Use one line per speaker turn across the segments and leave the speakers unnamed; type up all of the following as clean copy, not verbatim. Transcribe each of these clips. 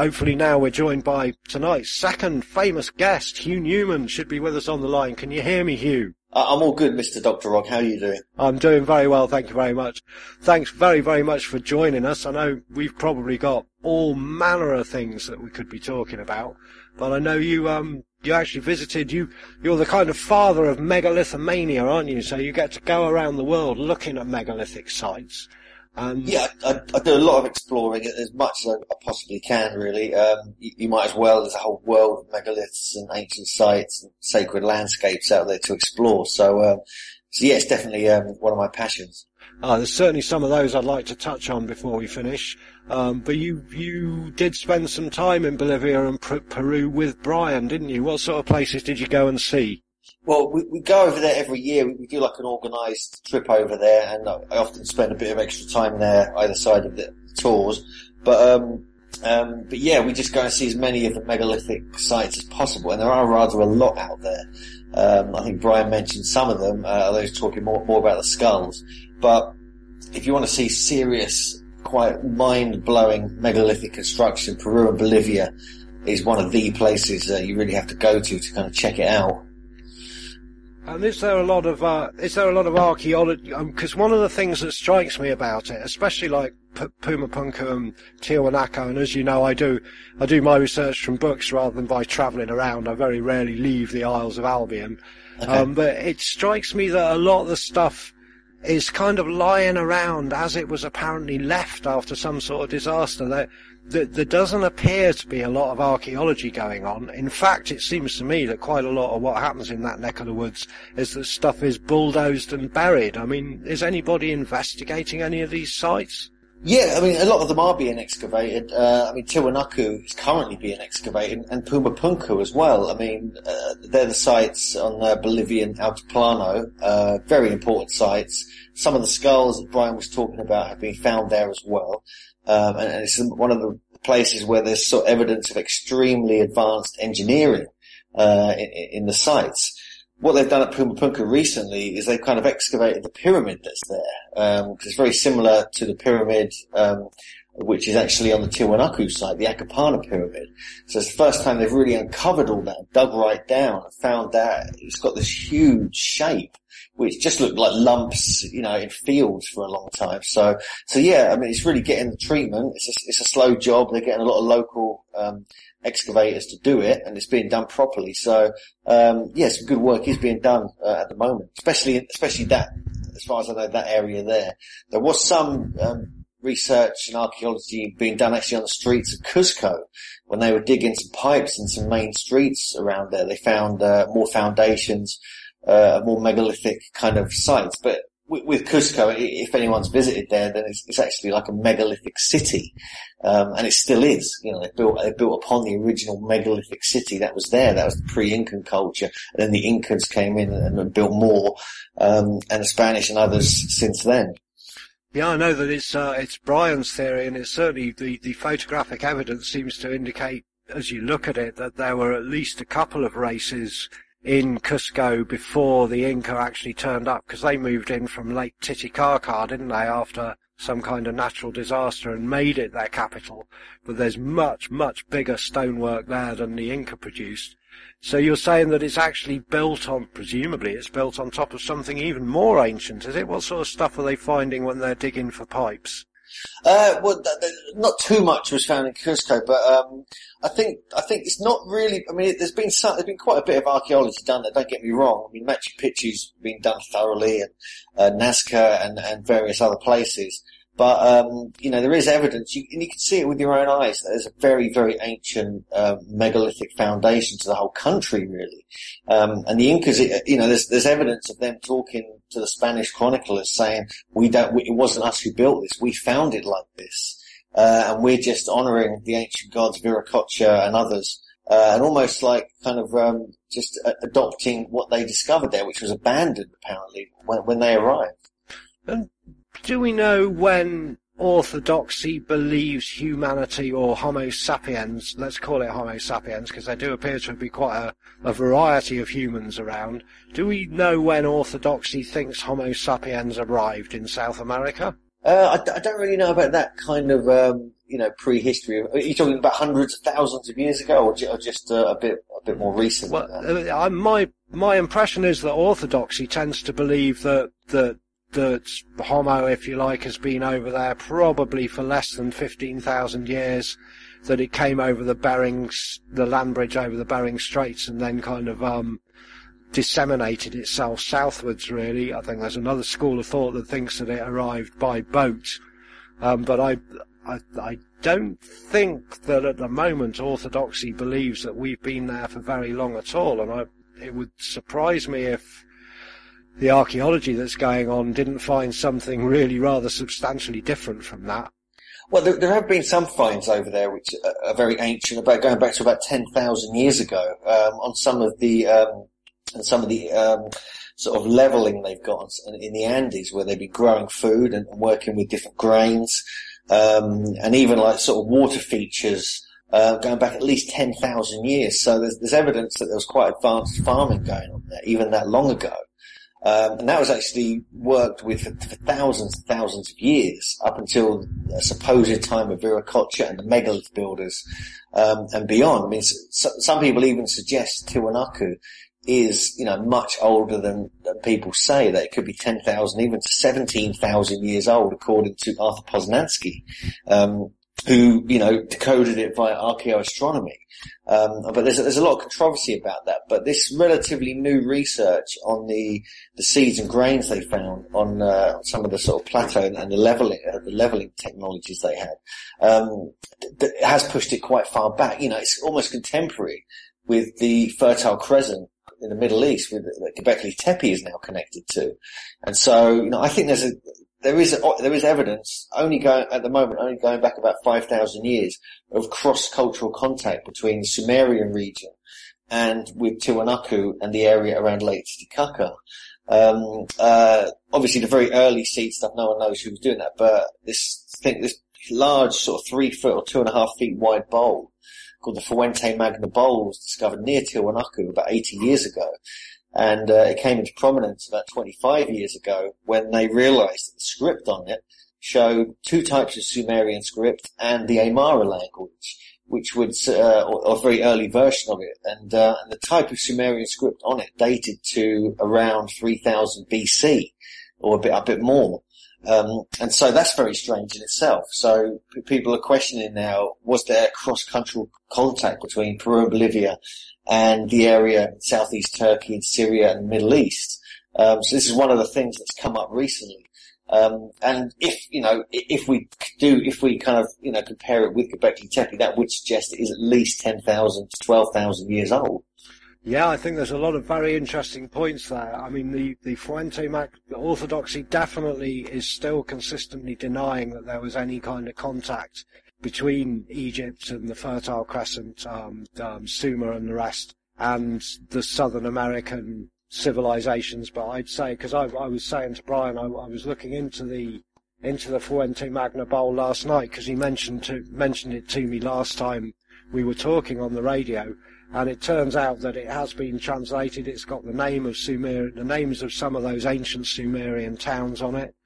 hopefully now we're joined by tonight's second famous guest. Hugh Newman should be with us on the line. Can you hear me, Hugh?
I'm all good, Mr. Dr. Rog. How are you doing?
I'm doing very well, thank you very much. Thanks very, very much for joining us. I know we've probably got all manner of things that we could be talking about, but I know you actually visited, you're the kind of father of megalithomania, aren't you? So you get to go around the world looking at megalithic sites.
Yeah, I do a lot of exploring, as much as I possibly can, really. You might as well, there's a whole world of megaliths and ancient sites and sacred landscapes out there to explore. So yeah, it's definitely one of my passions.
There's certainly some of those I'd like to touch on before we finish. But you did spend some time in Bolivia and Peru with Brian, didn't you? What sort of places did you go and see?
Well, we go over there every year. We do like an organised trip over there, and I often spend a bit of extra time there either side of the tours. But yeah, we just go and see as many of the megalithic sites as possible, and there are rather a lot out there. I think Brian mentioned some of them, although he's talking more about the skulls. But if you want to see serious, quite mind-blowing megalithic construction, Peru and Bolivia is one of the places you really have to go to kind of check it out.
And is there a lot of archaeology? Because one of the things that strikes me about it, especially like Pumapunku and Tiwanaku, and as you know, I do my research from books rather than by travelling around. I very rarely leave the Isles of Albion. Okay. But it strikes me that a lot of the stuff is kind of lying around as it was apparently left after some sort of disaster. There doesn't appear to be a lot of archaeology going on. In fact, it seems to me that quite a lot of what happens in that neck of the woods is that stuff is bulldozed and buried. I mean, is anybody investigating any of these sites?
Yeah, I mean, a lot of them are being excavated. I mean, Tiwanaku is currently being excavated, and Pumapunku as well. I mean, they're the sites on Bolivian Altiplano, very important sites. Some of the skulls that Brian was talking about have been found there as well. And it's one of the places where there's sort of evidence of extremely advanced engineering, in the sites. What they've done at Pumapunku recently is they've kind of excavated the pyramid that's there, because it's very similar to the pyramid, which is actually on the Tiwanaku site, the Akapana pyramid. So it's the first time they've really uncovered all that, dug right down, and found that it's got this huge shape, which just looked like lumps, in fields for a long time. So yeah, I mean, it's really getting the treatment. It's a slow job. They're getting a lot of local, excavators to do it, and it's being done properly. So, yeah, some good work is being done, at the moment, especially that, as far as I know, that area there. There was some, research and archaeology being done actually on the streets of Cusco when they were digging some pipes in some main streets around there. They found, more foundations, more megalithic kind of sites. But with Cusco, if anyone's visited there, then it's actually like a megalithic city. And it still is. They built upon the original megalithic city that was there. That was the pre-Incan culture. And then the Incans came in and built more, and the Spanish and others since then.
Yeah, I know that it's Brian's theory, and it's certainly the photographic evidence seems to indicate, as you look at it, that there were at least a couple of races in Cusco before the Inca actually turned up, because they moved in from Lake Titicaca, didn't they, after some kind of natural disaster, and made it their capital. But there's much, much bigger stonework there than the Inca produced. So you're saying that it's actually presumably it's built on top of something even more ancient, is it? What sort of stuff are they finding when they're digging for pipes?
Well, not too much was found in Cusco, but I think it's not really. I mean, there's been quite a bit of archaeology done there. Don't get me wrong. I mean, Machu Picchu's been done thoroughly, and Nazca and various other places. But there is evidence, and you can see it with your own eyes. There's a very, very ancient megalithic foundation to the whole country, really. And the Incas, there's evidence of them talking to the Spanish chroniclers saying, it wasn't us who built this. We found it like this. And we're just honouring the ancient gods, Viracocha and others, and almost like kind of, just adopting what they discovered there, which was abandoned apparently when they arrived.
And do we know when orthodoxy believes humanity, or Homo sapiens, let's call it Homo sapiens, because there do appear to be quite a variety of humans around. Do we know when orthodoxy thinks Homo sapiens arrived in South America?
I don't really know about that kind of, prehistory? Are you talking about hundreds of thousands of years ago, or just a bit more recent?
Well, my impression is that orthodoxy tends to believe that Homo, if you like, has been over there probably for less than 15,000 years, that it came over the land bridge over the Bering Straits and then kind of disseminated itself southwards, really. I think there's another school of thought that thinks that it arrived by boat. But I don't think that at the moment orthodoxy believes that we've been there for very long at all. And it would surprise me if the archaeology that's going on didn't find something really rather substantially different from that.
Well, there have been some finds over there which are very ancient, going back to about 10,000 years ago, on some of the sort of leveling they've got in the Andes, where they've been growing food and working with different grains, and even like sort of water features, going back at least 10,000 years. So there's evidence that there was quite advanced farming going on there, even that long ago. And that was actually worked with for thousands and thousands of years, up until the supposed time of Viracocha and the megalith builders, and beyond. I mean, some people even suggest Tiwanaku is, much older than people say, that it could be 10,000, even to 17,000 years old, according to Arthur Poznański, who, decoded it via archaeoastronomy. But there's a lot of controversy about that. But this relatively new research on the seeds and grains they found on some of the sort of plateau and the leveling technologies they had, has pushed it quite far back. It's almost contemporary with the Fertile Crescent in the Middle East, that Göbekli Tepe is now connected to. And so, I think there is evidence only going back about 5,000 years of cross-cultural contact between the Sumerian region and with Tiwanaku and the area around Lake Titicaca. Obviously the very early seed stuff, no one knows who was doing that, but this large sort of 3 foot or 2.5 feet wide bowl called the Fuente Magna Bowl was discovered near Tiwanaku about 80 years ago. And it came into prominence about 25 years ago when they realized that the script on it showed 2 types of Sumerian script and the Aymara language, which was or a very early version of it. And the type of Sumerian script on it dated to around 3000 BC, or a bit more. And so that's very strange in itself. So people are questioning now, was there cross-cultural contact between Peru and Bolivia and the area in southeast Turkey and Syria and the Middle East? So this is one of the things that's come up recently. And if we kind of, compare it with Göbekli Tepe, that would suggest it is at least 10,000 to 12,000 years old.
Yeah, I think there's a lot of very interesting points there. I mean, the Fuente Magna orthodoxy definitely is still consistently denying that there was any kind of contact between Egypt and the Fertile Crescent, Sumer and the rest, and the Southern American civilizations. But I'd say, because I was saying to Brian, I was looking into the Fuente Magna Bowl last night, because he mentioned it to me last time we were talking on the radio. And it turns out that it has been translated. It's got the names of some of those ancient Sumerian towns on it.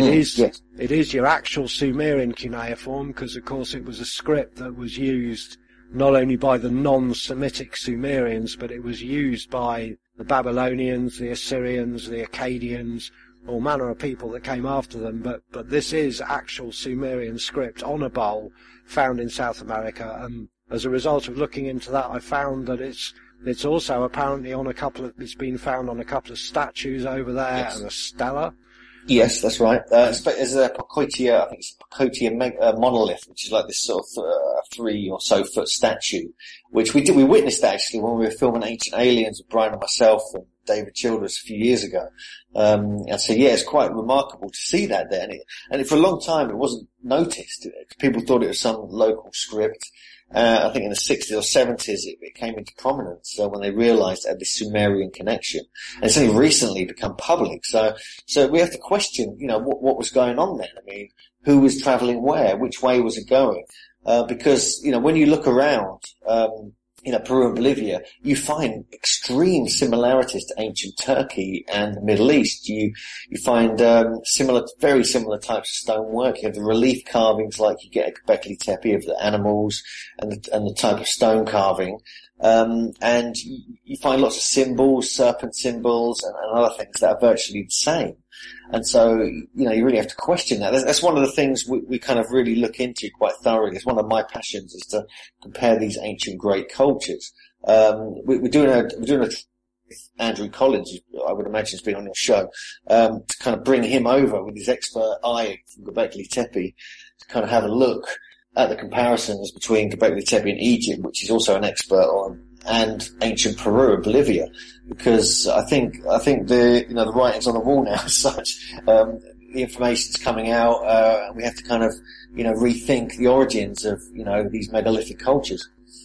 It is your actual Sumerian cuneiform, because of course it was a script that was used not only by the non-Semitic Sumerians, but it was used by the Babylonians, the Assyrians, the Akkadians, all manner of people that came after them. But this is actual Sumerian script on a bowl found in South America. And as a result of looking into that, I found that it's also apparently it's been found on a couple of statues over there, yes, and a stela.
Yes, that's right. There's a Pocotia, I think it's a Pocotia monolith, which is like this sort of 3 or so foot statue, which we witnessed actually when we were filming Ancient Aliens with Brian and myself and David Childress a few years ago. And so yeah, it's quite remarkable to see that there. And for a long time it wasn't noticed. People thought it was some local script. I think in the 60s or 70s it came into prominence when they realized it had this Sumerian connection. And it's only recently become public. So we have to question, what was going on there. I mean, who was traveling where? Which way was it going? Because, when you look around, Peru and Bolivia, you find extreme similarities to ancient Turkey and the Middle East. You find very similar types of stonework. You have the relief carvings like you get at Göbekli Tepe of the animals and the type of stone carving. And you find lots of symbols, serpent symbols and other things that are virtually the same. And so, you really have to question that. That's one of the things we kind of really look into quite thoroughly. It's one of my passions is to compare these ancient great cultures. We're doing a Andrew Collins, I would imagine has been on your show, to kind of bring him over with his expert eye from Göbekli Tepe to kind of have a look at the comparisons between Göbekli Tepe and Egypt, which he's also an expert on, and ancient Peru and Bolivia, because I think the writing's on the wall now as such. The information's coming out, and we have to kind of, rethink the origins of, these megalithic cultures.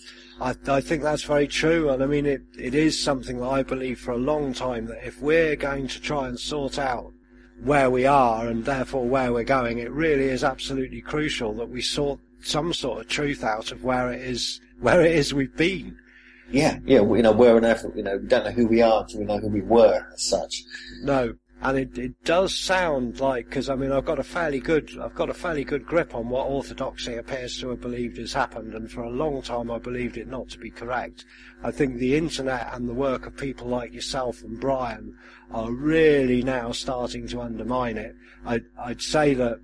I think that's very true, and I mean, it is something that I believe for a long time, that if we're going to try and sort out where we are and therefore where we're going, it really is absolutely crucial that we sort some sort of truth out of where it is we've been.
Yeah, where on earth, we don't know who we are until we know who we were as such.
No, and it does sound like, because I mean, I've got a fairly good grip on what orthodoxy appears to have believed has happened, and for a long time I believed it not to be correct. I think the internet and the work of people like yourself and Brian are really now starting to undermine it. I'd say that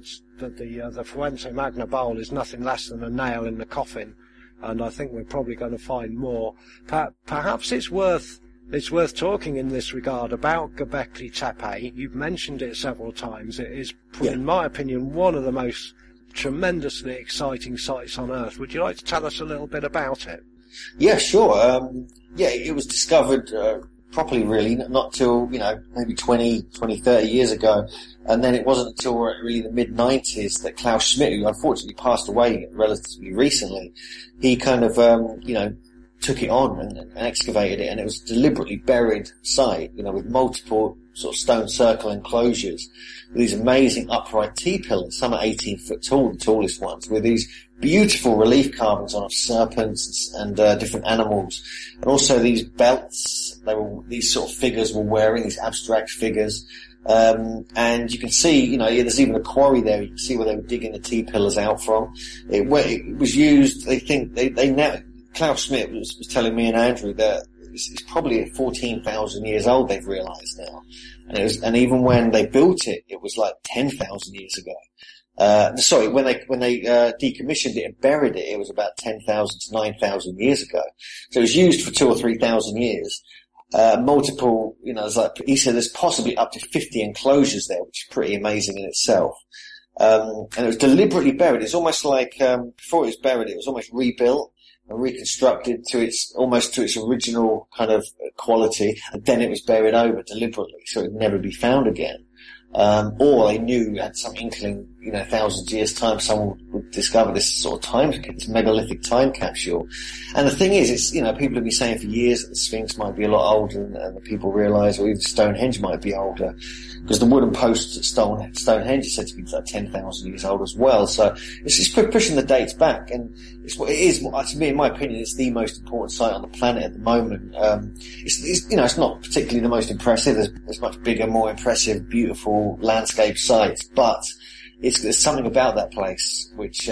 the Fuente Magna Bowl is nothing less than a nail in the coffin. And I think we're probably going to find more. Perhaps it's worth talking in this regard about Göbekli Tepe. You've mentioned it several times. It is, in my opinion, one of the most tremendously exciting sites on Earth. Would you like to tell us a little bit about it?
Yeah, sure. It was discovered properly, really, not till, maybe 20, 30 years ago. And then it wasn't until really the mid-90s that Klaus Schmidt, who unfortunately passed away relatively recently, he kind of, took it on and excavated it. And it was a deliberately buried site, with multiple sort of stone circle enclosures with these amazing upright T-pillars. Some are 18 foot tall, the tallest ones, with these beautiful relief carvings on of serpents and different animals. And also these belts, these sort of figures were wearing, these abstract figures. And you can see, there's even a quarry there. You can see where they were digging the T-pillars out from. It was used, Klaus Schmidt was telling me and Andrew that it's probably 14,000 years old, they've realized now. And even when they built it, it was like 10,000 years ago. When they decommissioned it and buried it, it was about 10,000 to 9,000 years ago. So it was used for 2,000 or 3,000 years. Multiple, he said there's possibly up to 50 enclosures there, which is pretty amazing in itself. And it was deliberately buried. It's almost like, before it was buried, it was almost rebuilt and reconstructed to its original kind of quality. And then it was buried over deliberately so it would never be found again. Or they knew at some inkling, thousands of years time, someone would discover this sort of this megalithic time capsule. And the thing is, it's, people have been saying for years that the Sphinx might be a lot older and the people realise, or even Stonehenge might be older. Because the wooden posts at Stonehenge is said to be like 10,000 years old as well. So it's just pushing the dates back. And to me, in my opinion, it's the most important site on the planet at the moment. It's not particularly the most impressive. There's much bigger, more impressive, beautiful landscape sites, but there's something about that place which,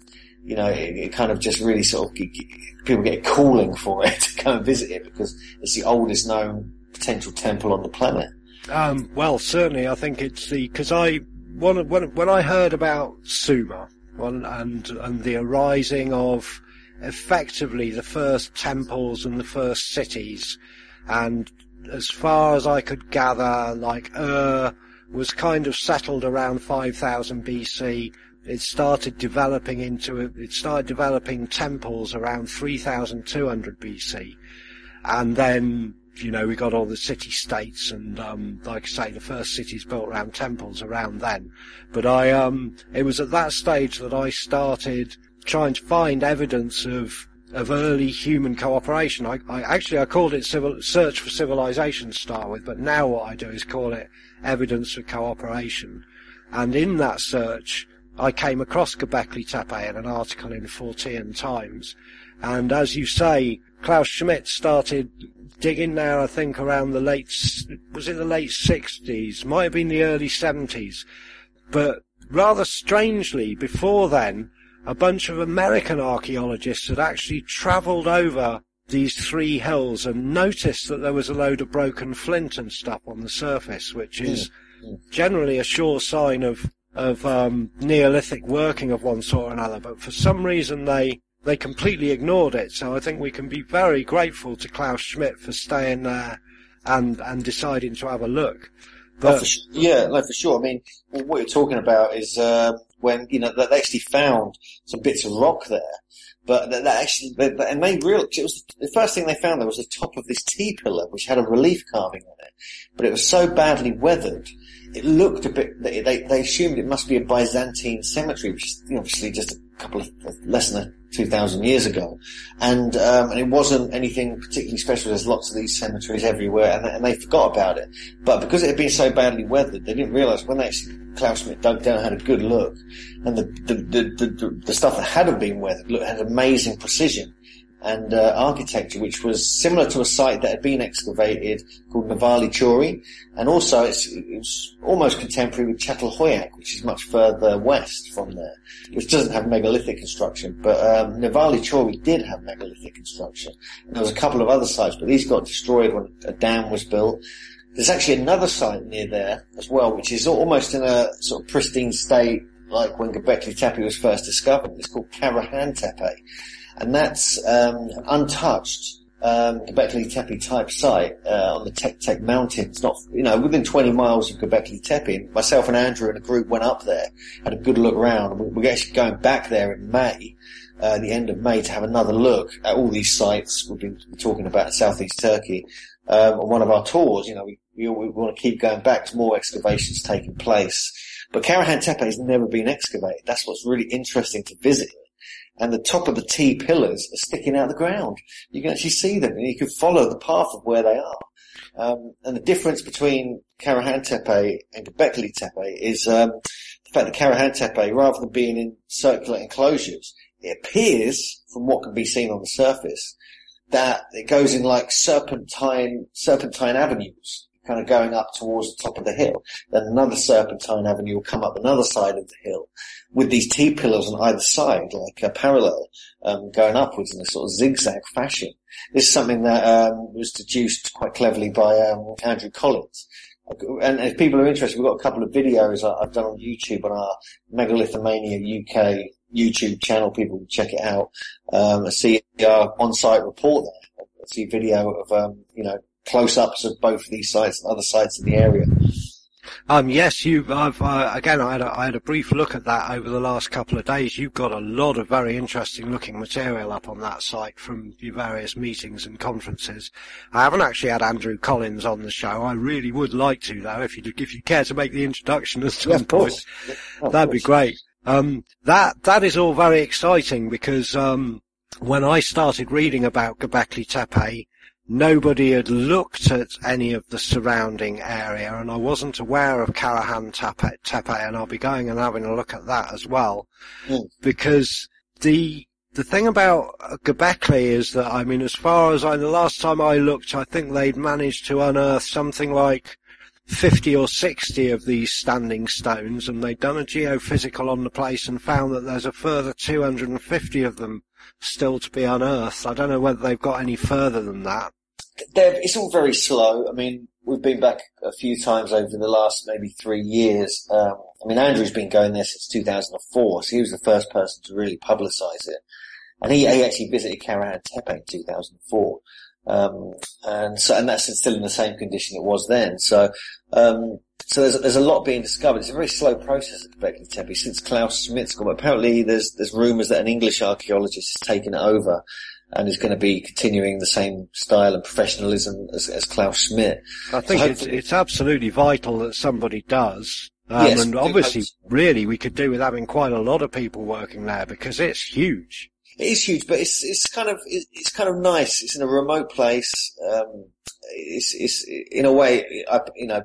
it kind of just really sort of, people get a calling for it to go and visit it because it's the oldest known potential temple on the planet.
Well, certainly, I think it's because when I heard about Sumer and the arising of effectively the first temples and the first cities, and as far as I could gather, was kind of settled around 5000 BC. It started developing temples around 3200 BC, and then we got all the city-states and, like I say, the first cities built around temples around then. But it was at that stage that I started trying to find evidence of early human cooperation. I called it search for civilization to start with, but now what I do is call it evidence for cooperation. And in that search, I came across Göbekli Tepe in an article in Fortean Times. And as you say, Klaus Schmidt started digging there, I think, around the late 60s? Might have been the early 70s. But rather strangely, before then, a bunch of American archaeologists had actually travelled over these three hills and noticed that there was a load of broken flint and stuff on the surface, which is generally a sure sign of Neolithic working of one sort or another. But for some reason they completely ignored it. So I think we can be very grateful to Klaus Schmidt for staying there and deciding to have a look. But,
for sure. I mean, what you're talking about is when they actually found some bits of rock there, but and they realized it was the first thing they found. There was the top of this T-pillar which had a relief carving on it, but it was so badly weathered. It looked a bit. They assumed it must be a Byzantine cemetery, which is obviously just a couple of less than 2,000 years ago, and it wasn't anything particularly special. There's lots of these cemeteries everywhere, and they forgot about it. But because it had been so badly weathered, they didn't realise when Klaus Schmidt dug down, had a good look, and the stuff that hadn't been weathered had amazing precision and architecture, which was similar to a site that had been excavated called Navali Chori, and also it was almost contemporary with Çatalhöyük, which is much further west from there, which doesn't have megalithic construction, but Navali Chori did have megalithic construction. And there was a couple of other sites, but these got destroyed when a dam was built. There's actually another site near there as well, which is almost in a sort of pristine state, like when Göbekli Tepe was first discovered. It's called Karahan Tepe. And that's an untouched Göbekli Tepe type site on the Tek Tek Mountains, not within 20 miles of Göbekli Tepe. And myself and Andrew and a group went up there, had a good look around. We're actually going back there in May, the end of May, to have another look at all these sites we've been talking about in southeast Turkey. On one of our tours, we want to keep going back to more excavations taking place. But Karahan Tepe has never been excavated. That's what's really interesting to visit. And the top of the T-pillars are sticking out of the ground. You can actually see them, and you can follow the path of where they are. And the difference between Karahan Tepe and Göbekli Tepe is the fact that Karahan Tepe, rather than being in circular enclosures, it appears, from what can be seen on the surface, that it goes in like serpentine avenues, kind of going up towards the top of the hill. Then another serpentine avenue will come up another side of the hill, with these T-pillars on either side, like parallel, going upwards in a sort of zigzag fashion. This is something that was deduced quite cleverly by Andrew Collins. And if people are interested, we've got a couple of videos I've done on YouTube on our Megalithomania UK YouTube channel. People can check it out, see our on-site report there, see video of close-ups of both of these sites and other sites in the area.
Yes, I had a brief look at that over the last couple of days. You've got a lot of very interesting looking material up on that site from your various meetings and conferences. I haven't actually had Andrew Collins on the show. I really would like to, though, if you care to make the introduction at some point. That'd be great. That is all very exciting because, when I started reading about Göbekli Tepe, nobody had looked at any of the surrounding area, and I wasn't aware of Karahan Tepe, and I'll be going and having a look at that as well. Because the thing about Göbekli is that, as far as the last time I looked, I think they'd managed to unearth something like 50 or 60 of these standing stones, and they'd done a geophysical on the place and found that there's a further 250 of them still to be unearthed. I don't know whether they've got any further than that.
It's all very slow. We've been back a few times over the last maybe 3 years. Andrew's been going there since 2004, so he was the first person to really publicise it. And he actually visited Karahan Tepe in 2004. And that's still in the same condition it was then. So there's a lot being discovered. It's a very slow process at Göbekli Tepe since Klaus Schmidt's gone. But apparently there's rumours that an English archaeologist has taken it over and is going to be continuing the same style and professionalism as Klaus Schmidt.
I think it's absolutely vital that somebody does. Yes, and obviously, really, we could do with having quite a lot of people working there because it's huge.
It is huge, but it's kind of nice. It's in a remote place. It's in a way,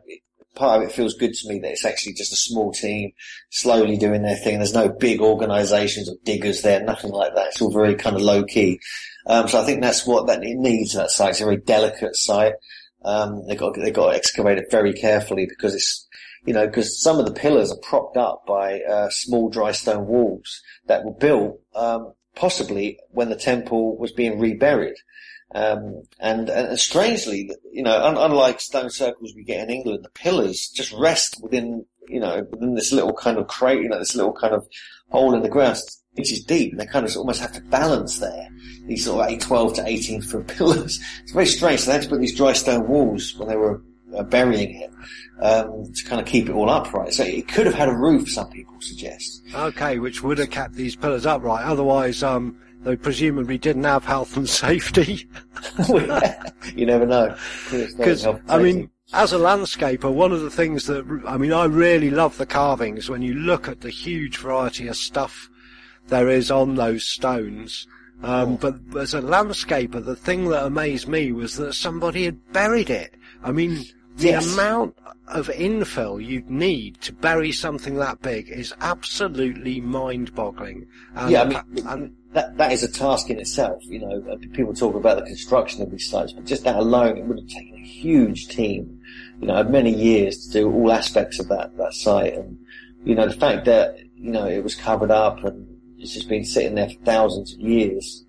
part of it feels good to me that it's actually just a small team slowly doing their thing. There's no big organisations of diggers there, nothing like that. It's all very kind of low key. So I think that's what that it needs. That site. It's a very delicate site. They've got to excavate it very carefully because it's, because some of the pillars are propped up by small dry stone walls that were built possibly when the temple was being reburied. And strangely, unlike stone circles we get in England, the pillars just rest within this little kind of crate, this little kind of hole in the ground, inches deep, and they kind of almost have to balance there. These sort of 12 to 18 foot pillars. It's very strange. So they had to put these dry stone walls when they were burying it, to kind of keep it all upright. So it could have had a roof, some people suggest.
Okay, which would have kept these pillars upright. Otherwise, they presumably didn't have health and safety.
You never know.
Because, as a landscaper, one of the things that, I really love the carvings when you look at the huge variety of stuff there is on those stones. But as a landscaper, the thing that amazed me was that somebody had buried it. The amount of infill you'd need to bury something that big is absolutely mind-boggling.
That is a task in itself. People talk about the construction of these sites, but just that alone, it would have taken a huge team, many years to do all aspects of that site. And, the fact that, it was covered up and it's just been sitting there for thousands of years,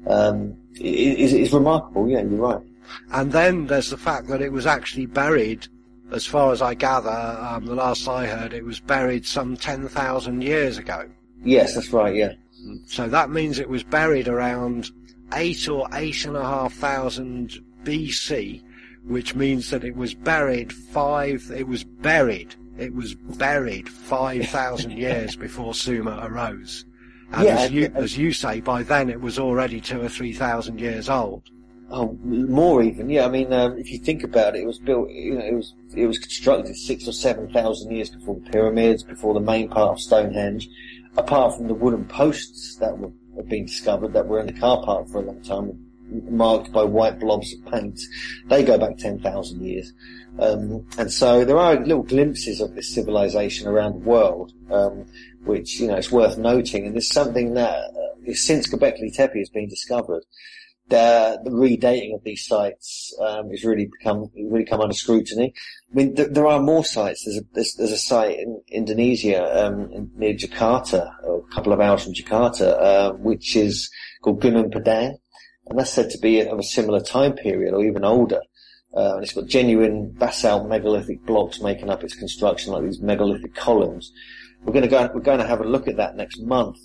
is remarkable. Yeah, you're right.
And then there's the fact that it was actually buried, as far as I gather, the last I heard, it was buried some 10,000 years ago.
Yes, that's right, yeah.
So that means it was buried around 8 or 8,500 BC, which means that it was buried 5,000 years before Sumer arose. And as you say, by then it was already 2,000 or 3,000 years old.
Oh, more even, yeah. If you think about it, it was built, it was constructed 6,000 or 7,000 years before the pyramids, before the main part of Stonehenge, apart from the wooden posts that have been discovered that were in the car park for a long time, marked by white blobs of paint. They go back 10,000 years. And so there are little glimpses of this civilization around the world, which, it's worth noting. And there's something that, since Göbekli Tepe has been discovered, the redating of these sites has really come under scrutiny. There are more sites. There's a site in Indonesia, near Jakarta, or a couple of hours from Jakarta, which is called Gunung Padang, and that's said to be of a similar time period or even older. And it's got genuine basalt megalithic blocks making up its construction, like these megalithic columns. We're going to have a look at that next month.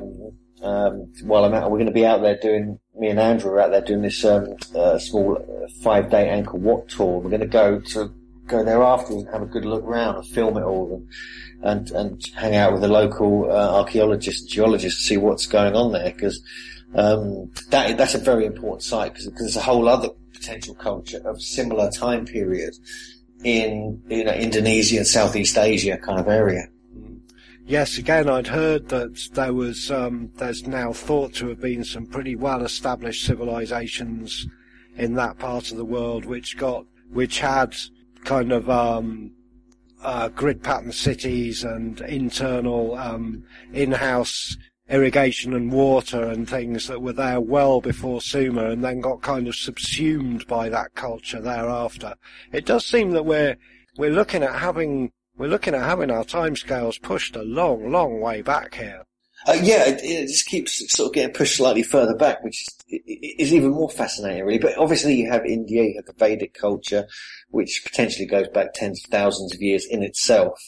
While I'm out, we're going to be out there me and Andrew are out there doing this, small 5-day Angkor Wat tour. We're going to go there after and have a good look around and film it all and hang out with the local, archaeologists and geologists to see what's going on there. Cause, that's a very important site because there's a whole other potential culture of similar time period in, Indonesia and Southeast Asia kind of area.
Yes, again, I'd heard that there was, there's now thought to have been some pretty well-established civilizations in that part of the world which had kind of, grid pattern cities and internal, in-house irrigation and water and things that were there well before Sumer and then got kind of subsumed by that culture thereafter. It does seem that we're looking at having our timescales pushed a long, long way back here.
It just keeps sort of getting pushed slightly further back, which is even more fascinating, really. But obviously you have India, you have the Vedic culture, which potentially goes back tens of thousands of years in itself.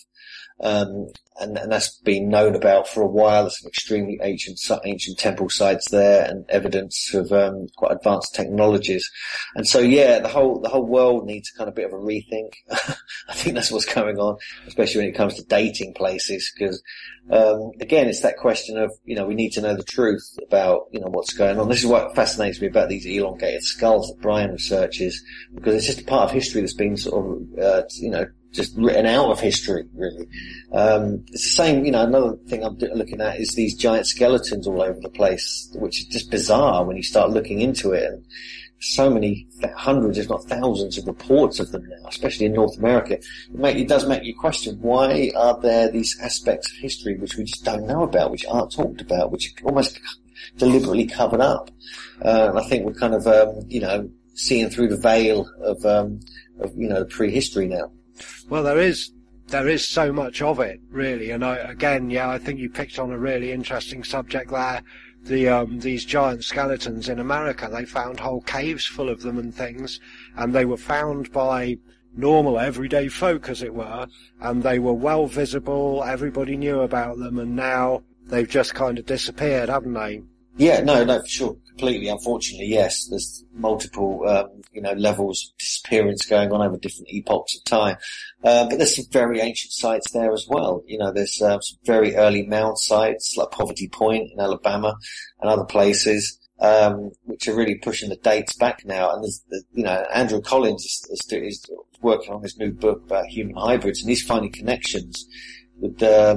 And that's been known about for a while. There's some extremely ancient temple sites there and evidence of, quite advanced technologies. And so, the whole world needs kind of a bit of a rethink. I think that's what's going on, especially when it comes to dating places, because, again, it's that question of, we need to know the truth about, what's going on. This is what fascinates me about these elongated skulls that Brian researches, because it's just a part of history that's been sort of, just written out of history, really. It's the same, another thing I'm looking at is these giant skeletons all over the place, which is just bizarre when you start looking into it and so many hundreds, if not thousands, of reports of them now, especially in North America. It does make you question, why are there these aspects of history which we just don't know about, which aren't talked about, which are almost deliberately covered up? And I think we're kind of, seeing through the veil of the prehistory now.
Well, there is so much of it, really, and I think you picked on a really interesting subject there. These giant skeletons in America, they found whole caves full of them and things, and they were found by normal, everyday folk, as it were, and they were well visible, everybody knew about them, and now they've just kind of disappeared, haven't they?
Yeah, no, for sure. Completely. Unfortunately, yes. There's multiple, levels of disappearance going on over different epochs of time. But there's some very ancient sites there as well. There's some very early mound sites like Poverty Point in Alabama and other places, which are really pushing the dates back now. And there's, Andrew Collins is working on this new book about human hybrids, and he's finding connections with,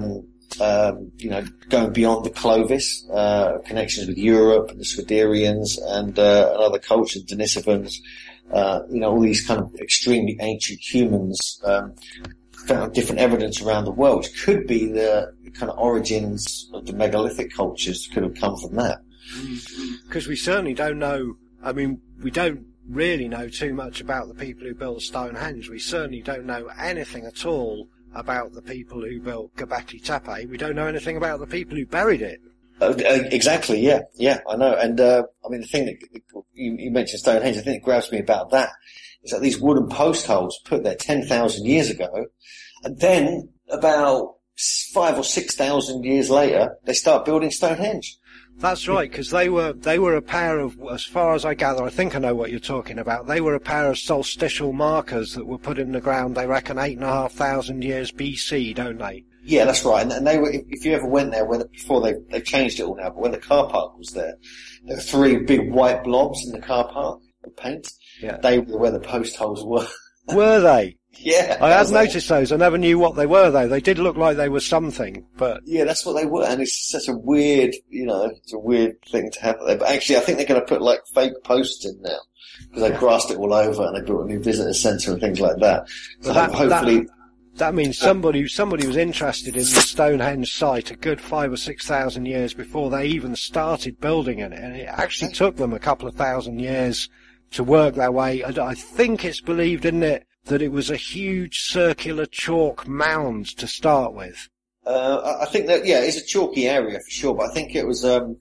going beyond the Clovis, connections with Europe and the Swiderians and other cultures, Denisovans, all these kind of extremely ancient humans, found different evidence around the world, which could be the kind of origins of the megalithic cultures, could have come from that.
Because we certainly don't know, we don't really know too much about the people who built Stonehenge. We certainly don't know anything at all about the people who built Göbekli Tepe. We don't know anything about the people who buried it.
Exactly, yeah, I know. And, the thing that you mentioned Stonehenge, the thing that grabs me about that is that these wooden post holes put there 10,000 years ago, and then about 5,000 or 6,000 years later, they start building Stonehenge.
That's right, because they were a pair of, as far as I gather, I think I know what you're talking about, they were a pair of solstitial markers that were put in the ground, they reckon 8,500 years BC, don't they?
Yeah, that's right. And they were, if you ever went there, before they changed it all now, but when the car park was there were 3 big white blobs in the car park of paint.
Yeah.
They were where the post holes were.
Were they?
Yeah.
I had noticed those. I never knew what they were, though. They did look like they were something, but...
Yeah, that's what they were, and it's such a weird, it's a weird thing to have there. But actually, I think they're going to put, fake posts in now, because they grassed it all over, and they built a new visitor centre and things like that. So hopefully...
That means somebody was interested in the Stonehenge site a good 5,000 or 6,000 years before they even started building it, and it actually took them a couple of thousand years to work their way. I think it's believed, isn't it, that it was a huge circular chalk mound to start with.
I think that, it's a chalky area for sure, but I think it was,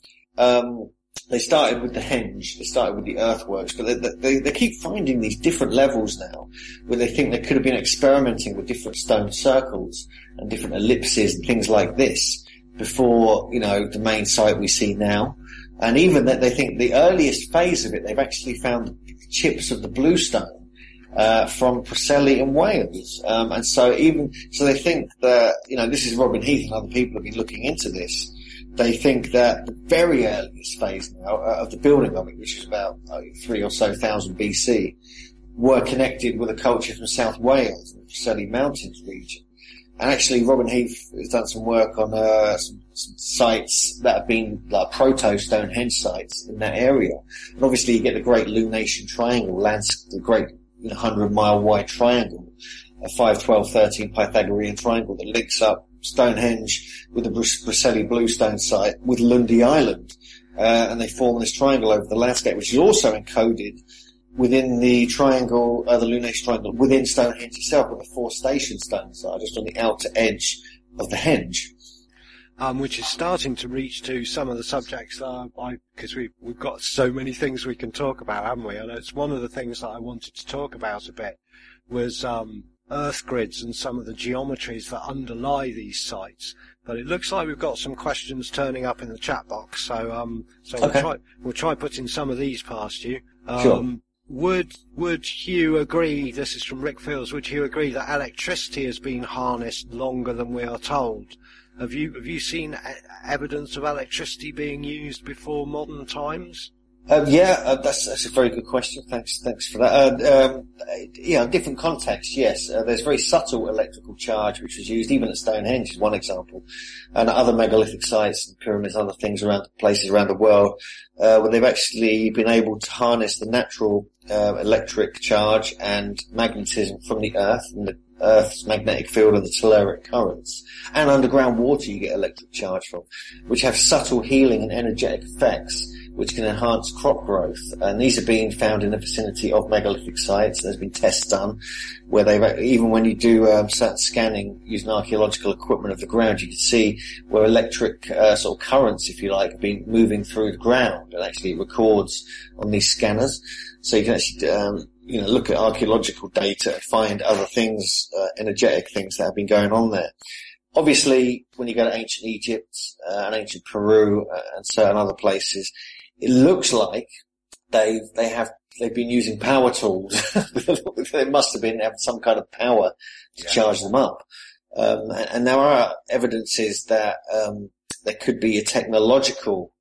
they started with the henge, they started with the earthworks, but they keep finding these different levels now, where they think they could have been experimenting with different stone circles and different ellipses and things like this before, the main site we see now. And even that they think the earliest phase of it, they've actually found chips of the bluestone from Preseli in Wales. And so they think that, this is Robin Heath and other people have been looking into this. They think that the very earliest phase now of the building of it, which is about 3,000 or so BC, were connected with a culture from South Wales, the Preseli Mountains region. And actually, Robin Heath has done some work on some sites that have been like proto-Stonehenge sites in that area. And obviously, you get the Great Lunation Triangle, the great 100-mile wide triangle, a 5, 12, 13 Pythagorean triangle that links up Stonehenge with the Preseli Bluestone site with Lundy Island. And they form this triangle over the landscape, which is also encoded within the triangle, the Lunation Triangle, within Stonehenge itself, with the 4 station stones that are just on the outer edge of the henge.
Which is starting to reach to some of the subjects that because we've got so many things we can talk about, haven't we? And it's one of the things that I wanted to talk about a bit was, earth grids and some of the geometries that underlie these sites. But it looks like we've got some questions turning up in the chat box, so okay. we'll try putting some of these past you.
Sure.
Would Hugh agree, this is from Rick Fields, would Hugh agree that electricity has been harnessed longer than we are told? Have you seen evidence of electricity being used before modern times?
That's a very good question. Thanks for that. Different contexts, yes. There's very subtle electrical charge which was used, even at Stonehenge is one example, and other megalithic sites and pyramids, other things around places around the world, where they've actually been able to harness the natural electric charge and magnetism from the Earth and the Earth's magnetic field and the telluric currents, and underground water you get electric charge from, which have subtle healing and energetic effects which can enhance crop growth. And these are being found in the vicinity of megalithic sites. There's been tests done where they've, even when you do certain scanning using archaeological equipment of the ground, you can see where electric sort of currents, if you like, have been moving through the ground, and actually it records on these scanners. So you can actually look at archaeological data and find other things, energetic things that have been going on there. Obviously, when you go to ancient Egypt and ancient Peru and certain other places, it looks like they've been using power tools. They must have had some kind of power to charge them up. And there are evidences that there could be a technological,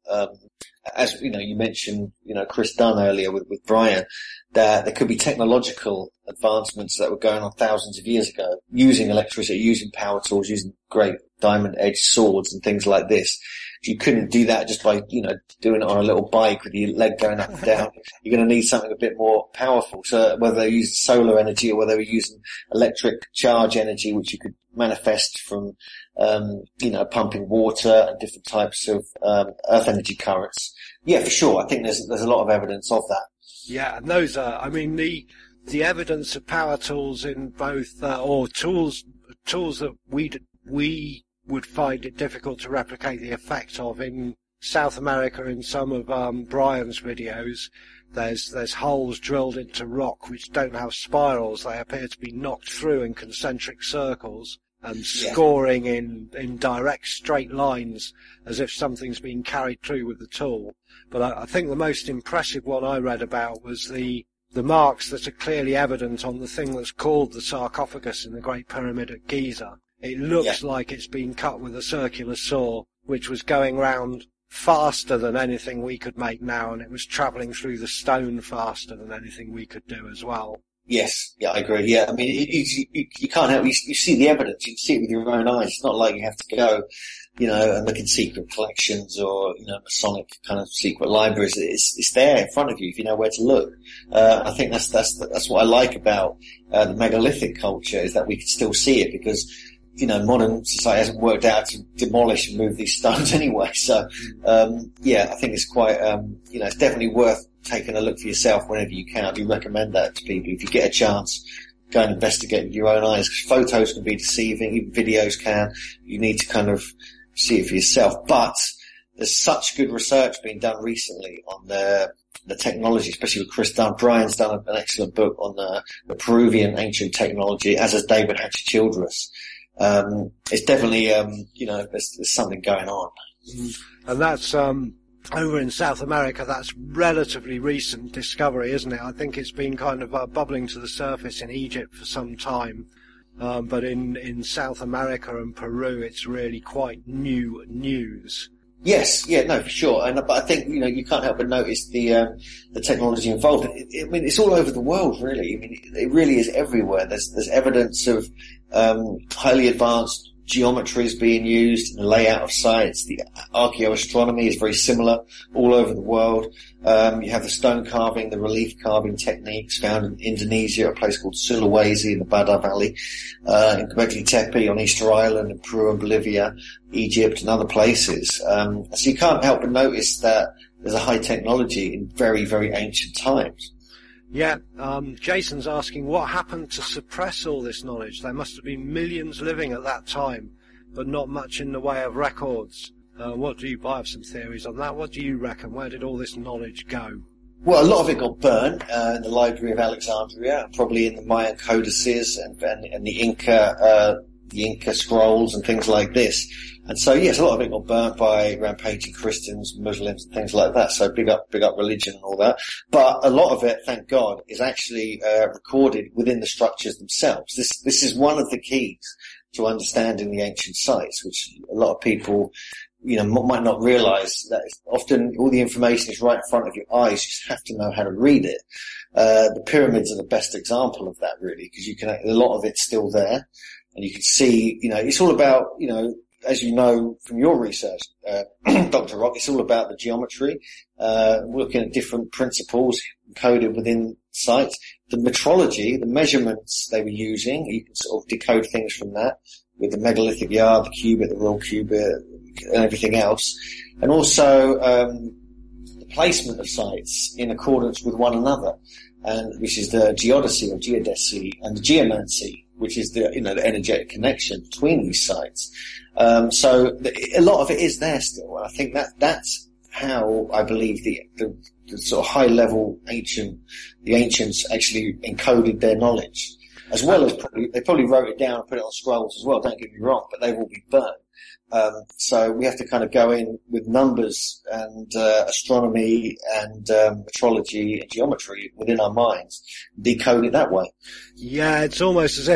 as you mentioned, Chris Dunn earlier with Brian, that there could be technological advancements that were going on thousands of years ago, using electricity, using power tools, using great diamond-edged swords and things like this. You couldn't do that just by, doing it on a little bike with your leg going up and down. You're going to need something a bit more powerful. So whether they're using solar energy or whether they're using electric charge energy, which you could manifest from, pumping water and different types of, earth energy currents. Yeah, for sure. I think there's a lot of evidence of that.
Yeah, and those are, the evidence of power tools in both, or tools that we would find it difficult to replicate the effect of in South America. In some of Brian's videos, there's holes drilled into rock which don't have spirals. They appear to be knocked through in concentric circles and scoring in direct straight lines as if something's been carried through with the tool. But I think the most impressive one I read about was the marks that are clearly evident on the thing that's called the sarcophagus in the Great Pyramid at Giza. It looks like it's been cut with a circular saw, which was going round faster than anything we could make now, and it was travelling through the stone faster than anything we could do as well.
Yes, I agree. Yeah, you can't help. You see the evidence. You can see it with your own eyes. It's not like you have to go, and look in secret collections or Masonic kind of secret libraries. It's there in front of you if you know where to look. I think that's what I like about the megalithic culture, is that we can still see it because modern society hasn't worked out to demolish and move these stones anyway. So, I think it's quite, it's definitely worth taking a look for yourself whenever you can. I do recommend that to people. If you get a chance, go and investigate with your own eyes, because photos can be deceiving, even videos can. You need to kind of see it for yourself. But there's such good research being done recently on the technology, especially with Chris Dunn. Brian's done an excellent book on the Peruvian ancient technology, as has David Hatcher-Childress. It's definitely, there's something going on.
And that's, over in South America, that's relatively recent discovery, isn't it? I think it's been kind of bubbling to the surface in Egypt for some time. But in South America and Peru, it's really quite new news.
Yes, for sure. But I think, you can't help but notice the technology involved. It's all over the world, really. It really is everywhere. There's evidence of, highly advanced geometries being used in the layout of sites. The archaeoastronomy is very similar all over the world. You have the stone carving, the relief carving techniques found in Indonesia, a place called Sulawesi in the Badar Valley, in Göbekli Tepe on Easter Island, in Peru and Bolivia, Egypt and other places. So you can't help but notice that there's a high technology in very, very ancient times.
Yeah, Jason's asking what happened to suppress all this knowledge. There must have been millions living at that time, but not much in the way of records. I have some theories on that. What do you reckon? Where did all this knowledge go?
Well, a lot of it got burned in the Library of Alexandria, probably in the Mayan codices and the Inca scrolls and things like this. And so, yes, a lot of it got burnt by rampaging Christians, Muslims, and things like that. So big up religion and all that. But a lot of it, thank God, is actually recorded within the structures themselves. This is one of the keys to understanding the ancient sites, which a lot of people might not realize that often all the information is right in front of your eyes. You just have to know how to read it. The pyramids are the best example of that, really, because a lot of it's still there, and you can see, it's all about, as you know from your research, Dr. Rock, it's all about the geometry, looking at different principles encoded within sites. The metrology, the measurements they were using, you can sort of decode things from that with the megalithic yard, the cubit, the real cubit, and everything else. And also, the placement of sites in accordance with one another, and which is the geodesy or geodesy, and the geomancy, which is the energetic connection between these sites. So a lot of it is there still. And I think that's how I believe the sort of high level the ancients actually encoded their knowledge, as well as they probably wrote it down and put it on scrolls as well. Don't get me wrong, but they've all been burnt. So we have to kind of go in with numbers and astronomy and metrology and geometry within our minds, decode it that way.
Yeah, it's almost as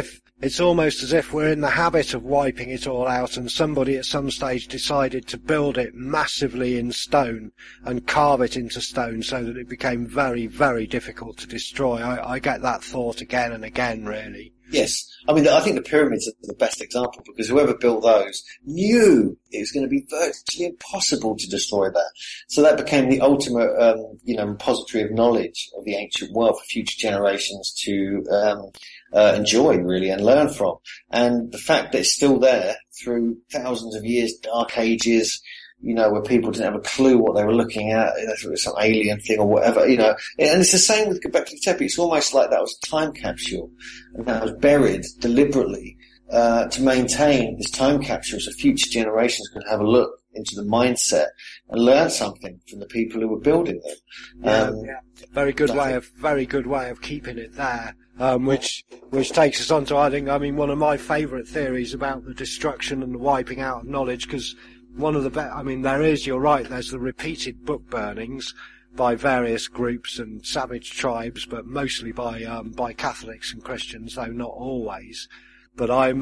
if we're in the habit of wiping it all out, and somebody at some stage decided to build it massively in stone and carve it into stone so that it became very, very difficult to destroy. I get that thought again and again, really.
Yes. I mean, I think the pyramids are the best example, because whoever built those knew it was going to be virtually impossible to destroy that. So that became the ultimate, repository of knowledge of the ancient world for future generations to enjoy, really, and learn from. And the fact that it's still there through thousands of years, dark ages, where people didn't have a clue what they were looking at, if it was some alien thing or whatever, and it's the same with Göbekli Tepe. It's almost like that was a time capsule, and that was buried deliberately, to maintain this time capsule so future generations could have a look into the mindset and learn something from the people who were building them.
Very good way of keeping it there. Which takes us on to, one of my favourite theories about the destruction and the wiping out of knowledge, because you're right, there's the repeated book burnings by various groups and savage tribes, but mostly by Catholics and Christians, though not always. But I'm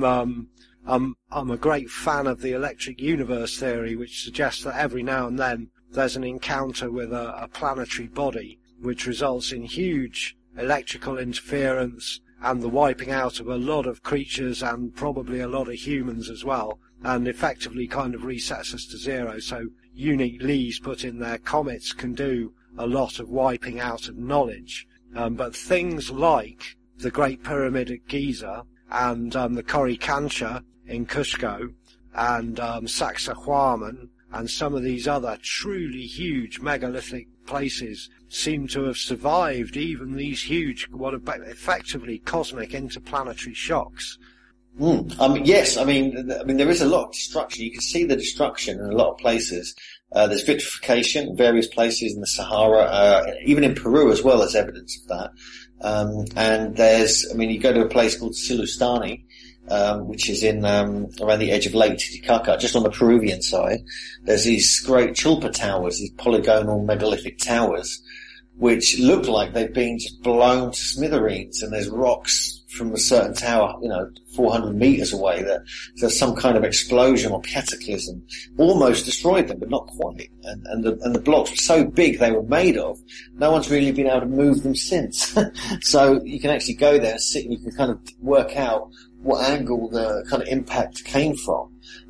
a great fan of the electric universe theory, which suggests that every now and then there's an encounter with a planetary body, which results in huge electrical interference and the wiping out of a lot of creatures and probably a lot of humans as well, and effectively kind of resets us to zero. So Unique Lee's put in there, comets can do a lot of wiping out of knowledge, but things like the Great Pyramid at Giza and the Kori Kancha in Cusco and Sacsayhuaman and some of these other truly huge megalithic places seem to have survived even these huge, what are effectively cosmic interplanetary shocks.
Yes, there is a lot of destruction. You can see the destruction in a lot of places. There's vitrification in various places in the Sahara, even in Peru as well, there's evidence of that. And you go to a place called Silustani, which is in around the edge of Lake Titicaca, just on the Peruvian side. There's these great chulpa towers, these polygonal megalithic towers, which look like they've been just blown to smithereens, and there's rocks from a certain tower, 400 meters away, that there's some kind of explosion or cataclysm almost destroyed them, but not quite. And the blocks were so big they were made of, no one's really been able to move them since. So you can actually go there and sit and you can kind of work out what angle the kind of impact came from.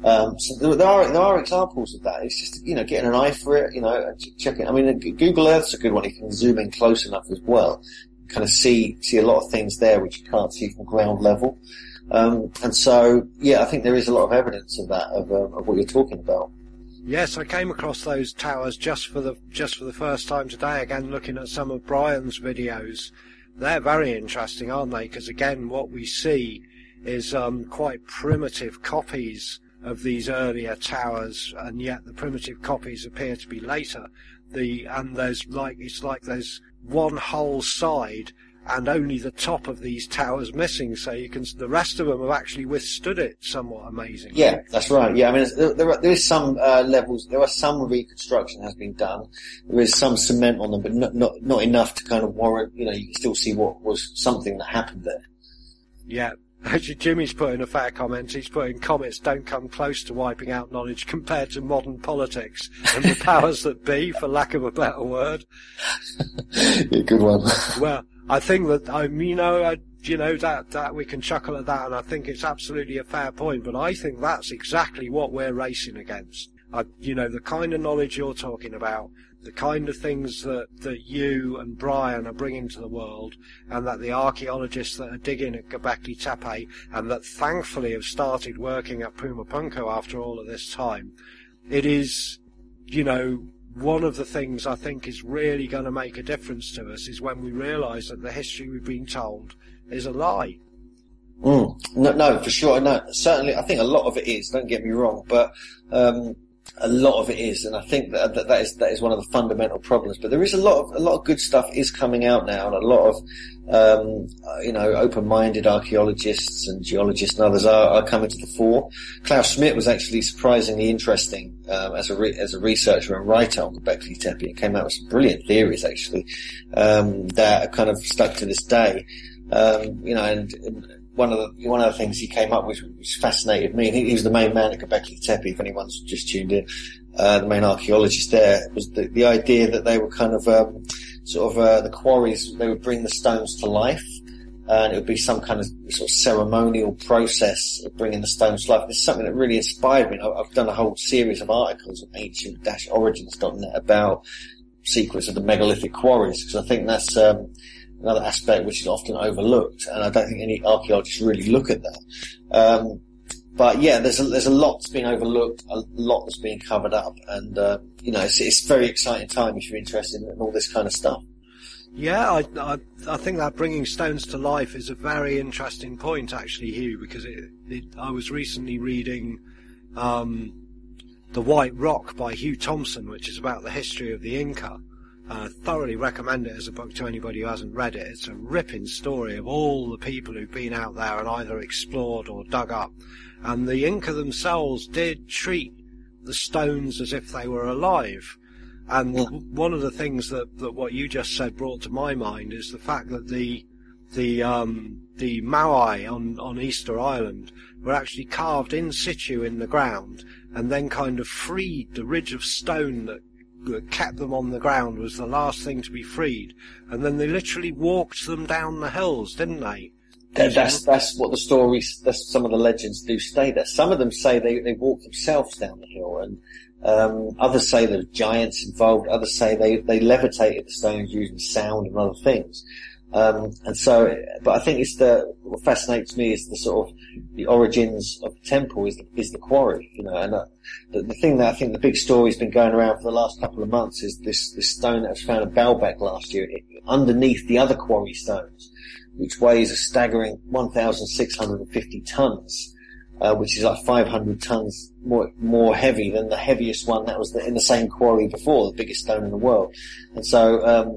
So there are examples of that. It's just, getting an eye for it, and checking. Google Earth's a good one. You can zoom in close enough as well. Kind of see a lot of things there which you can't see from ground level. And so, I think there is a lot of evidence of that, of what you're talking about.
Yes, I came across those towers just for the first time today, again looking at some of Brian's videos. They're very interesting, aren't they? Because again, what we see is quite primitive copies of these earlier towers, and yet the primitive copies appear to be later. There's there's one whole side and only the top of these towers missing, so the rest of them have actually withstood it somewhat amazingly.
Yeah, that's right. Yeah, there is some levels. There are some reconstruction has been done. There is some cement on them, but not enough to kind of warrant. You can still see what was something that happened there.
Yeah. Actually, Jimmy's put in a fair comment. He's putting comets don't come close to wiping out knowledge compared to modern politics and the powers that be, for lack of a better word.
Yeah, good one.
Well, I think that, that we can chuckle at that, and I think it's absolutely a fair point, but I think that's exactly what we're racing against. The kind of knowledge you're talking about, the kind of things that you and Brian are bringing to the world, and that the archaeologists that are digging at Göbekli Tepe, and that thankfully have started working at Puma Punku after all of this time, it is, one of the things I think is really going to make a difference to us is when we realise that the history we've been told is a lie.
No, for sure. No, certainly, I think a lot of it is, don't get me wrong, but a lot of it is, and I think that is one of the fundamental problems. But there is a lot of good stuff is coming out now, and a lot of open-minded archaeologists and geologists and others are coming to the fore. Klaus Schmidt was actually surprisingly interesting as a researcher and writer on Göbekli Tepe, and came out with some brilliant theories actually that are kind of stuck to this day. And one of the things he came up with, which fascinated me, and he was the main man at Göbekli Tepe, if anyone's just tuned in, the main archaeologist there, was the idea that they were kind of, the quarries, they would bring the stones to life, and it would be some kind of sort of ceremonial process of bringing the stones to life. This is something that really inspired me. I've done a whole series of articles on ancient-origins.net about secrets of the megalithic quarries, because I think that's, another aspect which is often overlooked, and I don't think any archaeologists really look at that. But yeah, there's a lot that's been overlooked, a lot that's being covered up, and it's a very exciting time if you're interested in all this kind of stuff.
Yeah, I think that bringing stones to life is a very interesting point, actually, Hugh, because I was recently reading The White Rock by Hugh Thompson, which is about the history of the Inca. I thoroughly recommend it as a book to anybody who hasn't read it. It's a ripping story of all the people who've been out there and either explored or dug up. And the Inca themselves did treat the stones as if they were alive. And one of the things that what you just said brought to my mind is the fact that the Maui on Easter Island were actually carved in situ in the ground, and then kind of freed. The ridge of stone that kept them on the ground was the last thing to be freed, and then they literally walked them down the hills, didn't they?
That's what the stories, that's some of the legends do state that. Some of them say they walked themselves down the hill, and others say there were giants involved, others say they levitated the stones using sound and other things. But I think what fascinates me is the sort of, the origins of the temple is the quarry, and the thing that I think the big story's been going around for the last couple of months is this stone that was found at Baalbek last year, underneath the other quarry stones, which weighs a staggering 1,650 tons, which is like 500 tons more heavy than the heaviest one that was in the same quarry before, the biggest stone in the world. And so,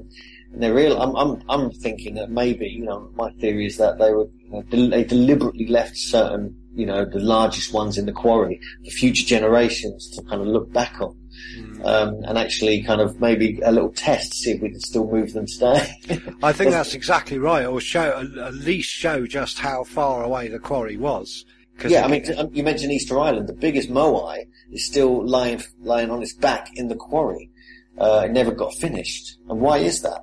I'm thinking that maybe, my theory is that they deliberately left certain, the largest ones in the quarry for future generations to kind of look back on. And actually kind of maybe a little test, see if we can still move them today.
I think that's exactly right, or at least show just how far away the quarry was.
Yeah, you mentioned Easter Island. The biggest moai is still lying on its back in the quarry. It never got finished. And why is that?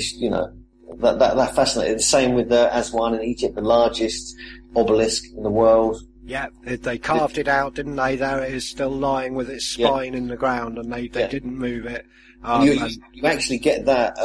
That fascinating. The same with Aswan in Egypt, the largest obelisk in the world.
Yeah, they carved it out, didn't they? There it is, still lying with its spine in the ground, and they didn't move it.
You actually get that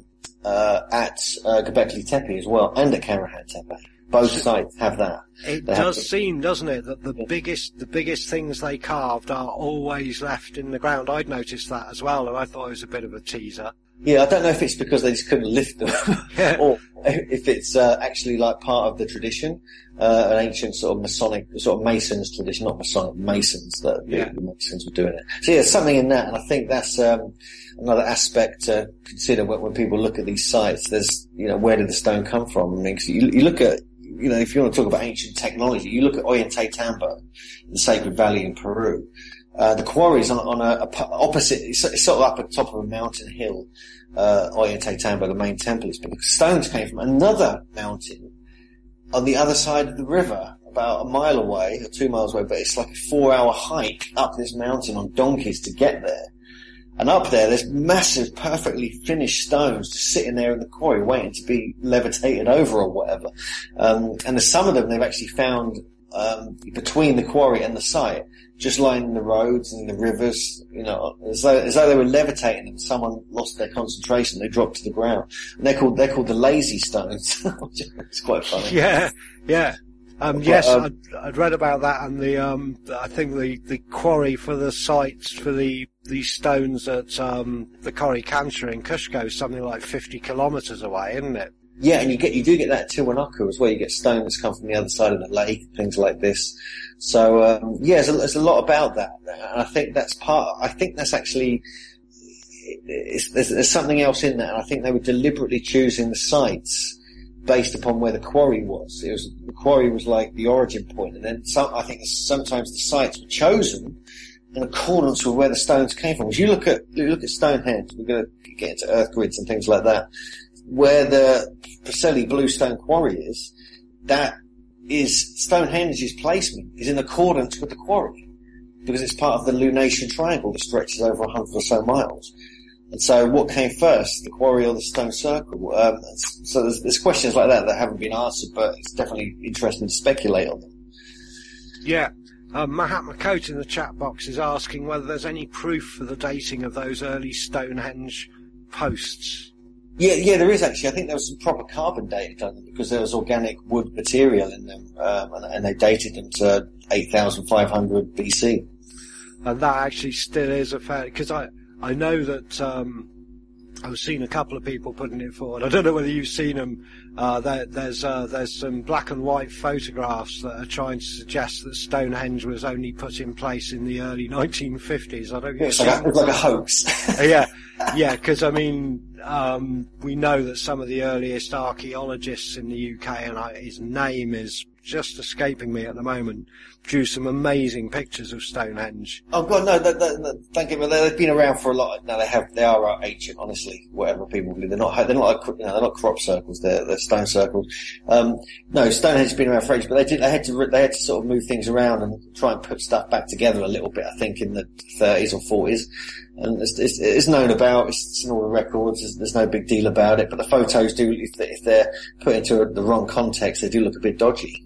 at Göbekli Tepe as well, and at Karahan Tepe. Both sites have that.
It does seem, doesn't it, that the biggest things they carved are always left in the ground. I'd noticed that as well, and I thought it was a bit of a teaser.
Yeah, I don't know if it's because they just couldn't lift them, or if it's actually like part of the tradition, an ancient sort of Masonic, sort of Masons tradition, not Masonic, Masons, that the Masons were doing it. So yeah, something in that, and I think that's another aspect to consider when people look at these sites. There's, where did the stone come from? I mean, 'cause you look at, if you want to talk about ancient technology, you look at Ollantaytambo, the Sacred Valley in Peru. The quarry's on a opposite, it's sort of up at the top of a mountain hill, Ollantaytambo, the main temple is, but the stones came from another mountain on the other side of the river, about a mile away, or 2 miles away, but it's like a 4-hour hike up this mountain on donkeys to get there. And up there, there's massive, perfectly finished stones just sitting there in the quarry waiting to be levitated over or whatever. And there's some of them they've actually found between the quarry and the site, just lining the roads and the rivers, you know, as though they were levitating and someone lost their concentration, they dropped to the ground. And they're called the lazy stones. It's quite funny.
Yeah, yeah. Yes, I'd read about that, and I think the quarry for the sites for the stones at the Corrie Cantor in Cusco is something like 50 kilometres away, isn't it?
Yeah, and you do get that at Tiwanaku as well. You get stones come from the other side of the lake, things like this. So there's a lot about that, and I think that's actually there's something else in that, and I think they were deliberately choosing the sites based upon where the quarry was. The quarry was like the origin point, and then I think sometimes the sites were chosen in accordance with where the stones came from. Because you look at Stonehenge, we're going to get into earth grids and things like that, where the Preseli Bluestone Quarry is, that is Stonehenge's placement is in accordance with the quarry, because it's part of the lunation triangle that stretches over 100 or so miles. And so what came first, the quarry or the stone circle? So there's questions like that haven't been answered, but it's definitely interesting to speculate on them.
Yeah. Mahatma Coat in the chat box is asking whether there's any proof for the dating of those early Stonehenge posts.
Yeah, there is actually. I think there was some proper carbon dating done because there was organic wood material in them, and they dated them to 8,500 BC.
And that actually still is a fair, because I know that I've seen a couple of people putting it forward. I don't know whether you've seen them. There's some black and white photographs that are trying to suggest that Stonehenge was only put in place in the early 1950s. I don't.
It's like a hoax.
Yeah, because I mean, we know that some of the earliest archaeologists in the UK, and his name is just escaping me at the moment, drew some amazing pictures of Stonehenge.
Oh God, no! Don't get me. They've been around for a lot. No, they are ancient. Honestly, whatever people believe, they're not they're not crop circles. They're stone circles. No, Stonehenge has been around for ages, but they had to sort of move things around and try and put stuff back together a little bit. I think in the 30s or 40s. And it's known about, it's in all the records, there's no big deal about it, but the photos do, if they're put into the wrong context, they do look a bit dodgy.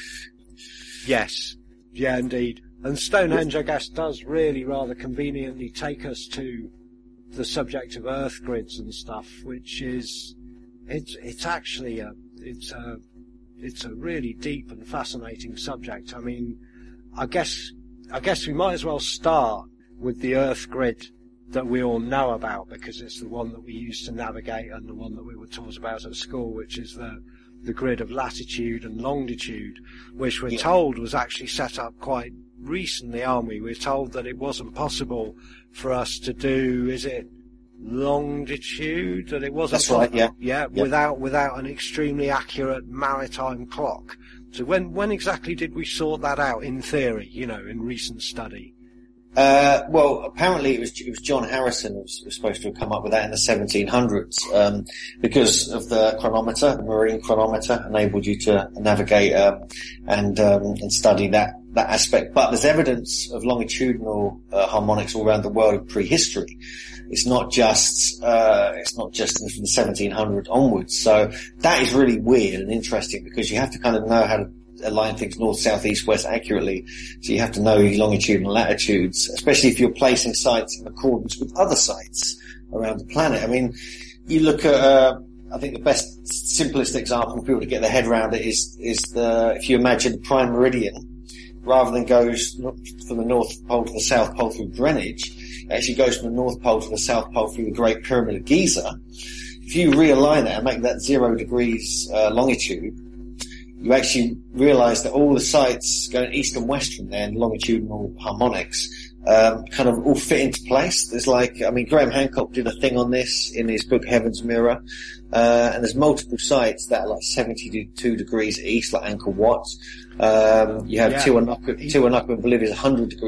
Yes. Yeah, indeed. And Stonehenge, I guess, does really rather conveniently take us to the subject of earth grids and stuff, which is, it's actually it's a really deep and fascinating subject. I mean, I guess we might as well start with the earth grid that we all know about, because it's the one that we use to navigate and the one that we were taught about at school, which is the grid of latitude and longitude, which we're told was actually set up quite recently, aren't we? We're told that it wasn't possible for us to do, is it longitude? That it wasn't.
That's right, yeah.
Yeah, without an extremely accurate maritime clock. So when exactly did we sort that out in theory, in recent study?
Well, apparently it was John Harrison who was supposed to have come up with that in the 1700s, because of the chronometer, the marine chronometer enabled you to navigate, and study that aspect. But there's evidence of longitudinal, harmonics all around the world in prehistory. It's not just from the 1700s onwards. So that is really weird and interesting, because you have to kind of know how to align things north, south, east, west accurately. So you have to know your longitude and latitudes, especially if you're placing sites in accordance with other sites around the planet. I mean, you look at, I think the best, simplest example for people to get their head around it is if you imagine the prime meridian, rather than goes from the North Pole to the South Pole through Greenwich, it actually goes from the North Pole to the South Pole through the Great Pyramid of Giza. If you realign that and make that 0 degrees longitude, you actually realise that all the sites going east and west from there, and longitudinal harmonics, kind of all fit into place. There's Graham Hancock did a thing on this in his book Heaven's Mirror, and there's multiple sites that are like 72 degrees east, like Angkor Wat. You have Tiwanaku in Bolivia is 100 degrees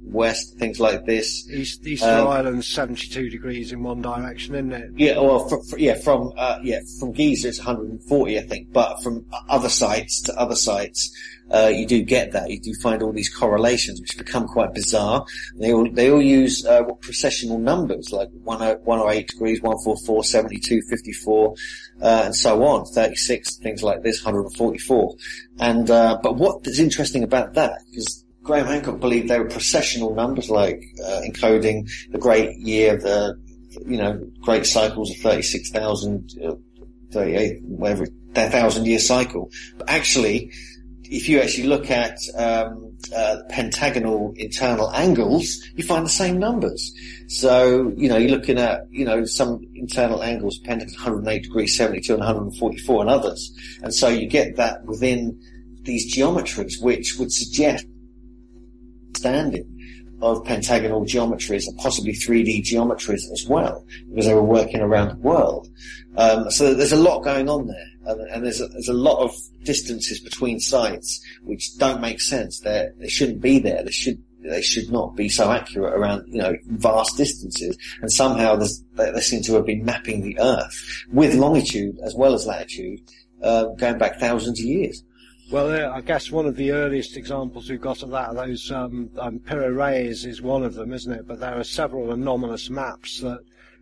west, things like this.
Easter Island's 72 degrees in one direction, isn't it?
Yeah, well, from Giza it's 140, I think, but from other sites to other sites, you do get that. You do find all these correlations, which become quite bizarre. They all use, precessional numbers, like 108 degrees, 144, 72, 54, and so on, 36, things like this, 144. And, but what is interesting about that, because Graham Hancock believed they were processional numbers, like, encoding the great year, great cycles of 36,000, 38, whatever, 1,000 year cycle. But actually, if you actually look at pentagonal internal angles, you find the same numbers. So, you're looking at, some internal angles, pentagon 108 degrees, 72 and 144 and others. And so you get that within these geometries, which would suggest understanding of pentagonal geometries and possibly 3D geometries as well, because they were working around the world. So there's a lot going on there, and there's a lot of distances between sites which don't make sense. They shouldn't be there. They should not be so accurate around, vast distances. And somehow they seem to have been mapping the Earth with longitude as well as latitude, going back thousands of years.
Well, I guess one of the earliest examples we've got of that are those Piri Reis is one of them, isn't it? But there are several anomalous maps that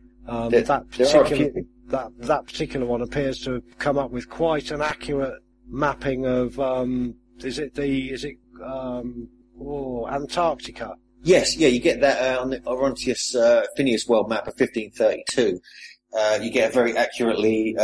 that particular one appears to have come up with quite an accurate mapping of Antarctica.
Yes, yeah, you get that on the Orontius Phineas World Map of 1532. You get a very accurately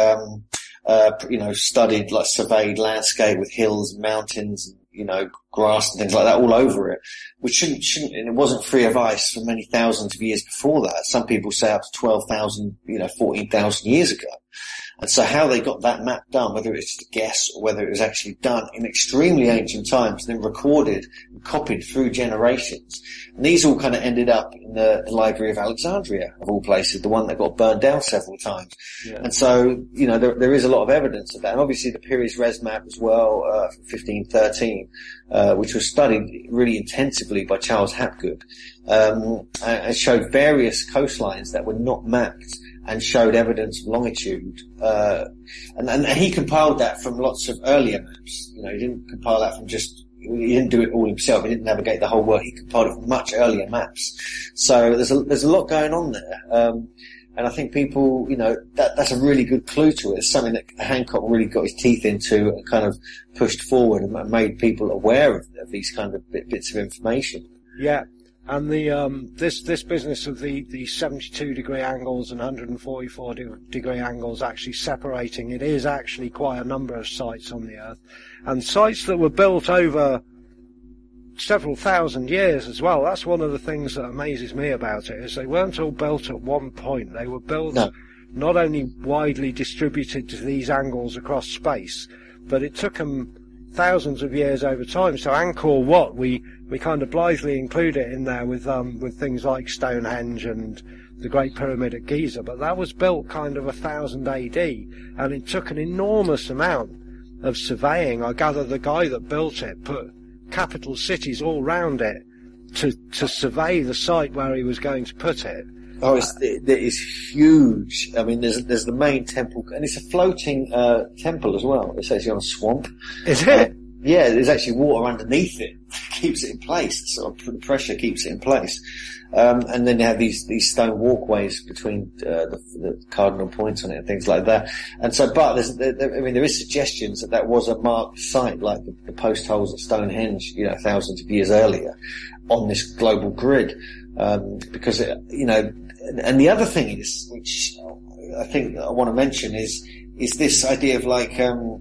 studied, like surveyed landscape with hills and mountains, grass and things like that all over it, which shouldn't, and it wasn't free of ice for many thousands of years before that. Some people say up to 12,000, 14,000 years ago. And so how they got that map done, whether it's just a guess or whether it was actually done in extremely ancient times, then recorded and copied through generations. And these all kind of ended up in the Library of Alexandria, of all places, the one that got burned down several times. Yeah. And so, there is a lot of evidence of that. And obviously the Piri Reis map as well, from 1513, which was studied really intensively by Charles Hapgood, and showed various coastlines that were not mapped, and showed evidence of longitude. And he compiled that from lots of earlier maps. He didn't compile that from he didn't do it all himself. He didn't navigate the whole world. He compiled it from much earlier maps. So there's a lot going on there. And I think people, that's a really good clue to it. It's something that Hancock really got his teeth into and kind of pushed forward and made people aware of these kind of bits of information.
Yeah. And this business of the 72 degree angles and 144 degree angles actually separating, it is actually quite a number of sites on the Earth, and sites that were built over several thousand years as well. That's one of the things that amazes me about it, is they weren't all built at one point. They were built not only widely distributed to these angles across space, but it took them thousands of years over time. So Angkor Wat, we kind of blithely include it in there with things like Stonehenge and the Great Pyramid at Giza, but that was built kind of 1000 AD, and it took an enormous amount of surveying. I gather the guy that built it put capital cities all round it to survey the site where he was going to put it.
Oh, it is huge. I mean, there's the main temple, and it's a floating temple as well. It's actually on a swamp.
Is it?
Yeah, there's actually water underneath it. Keeps it in place. Sort of the pressure keeps it in place. And then you have these stone walkways between the cardinal points on it and things like that. And so, but there is suggestions that was a marked site, like the post holes at Stonehenge, thousands of years earlier, on this global grid. Because and the other thing is, which I think I want to mention, is this idea of like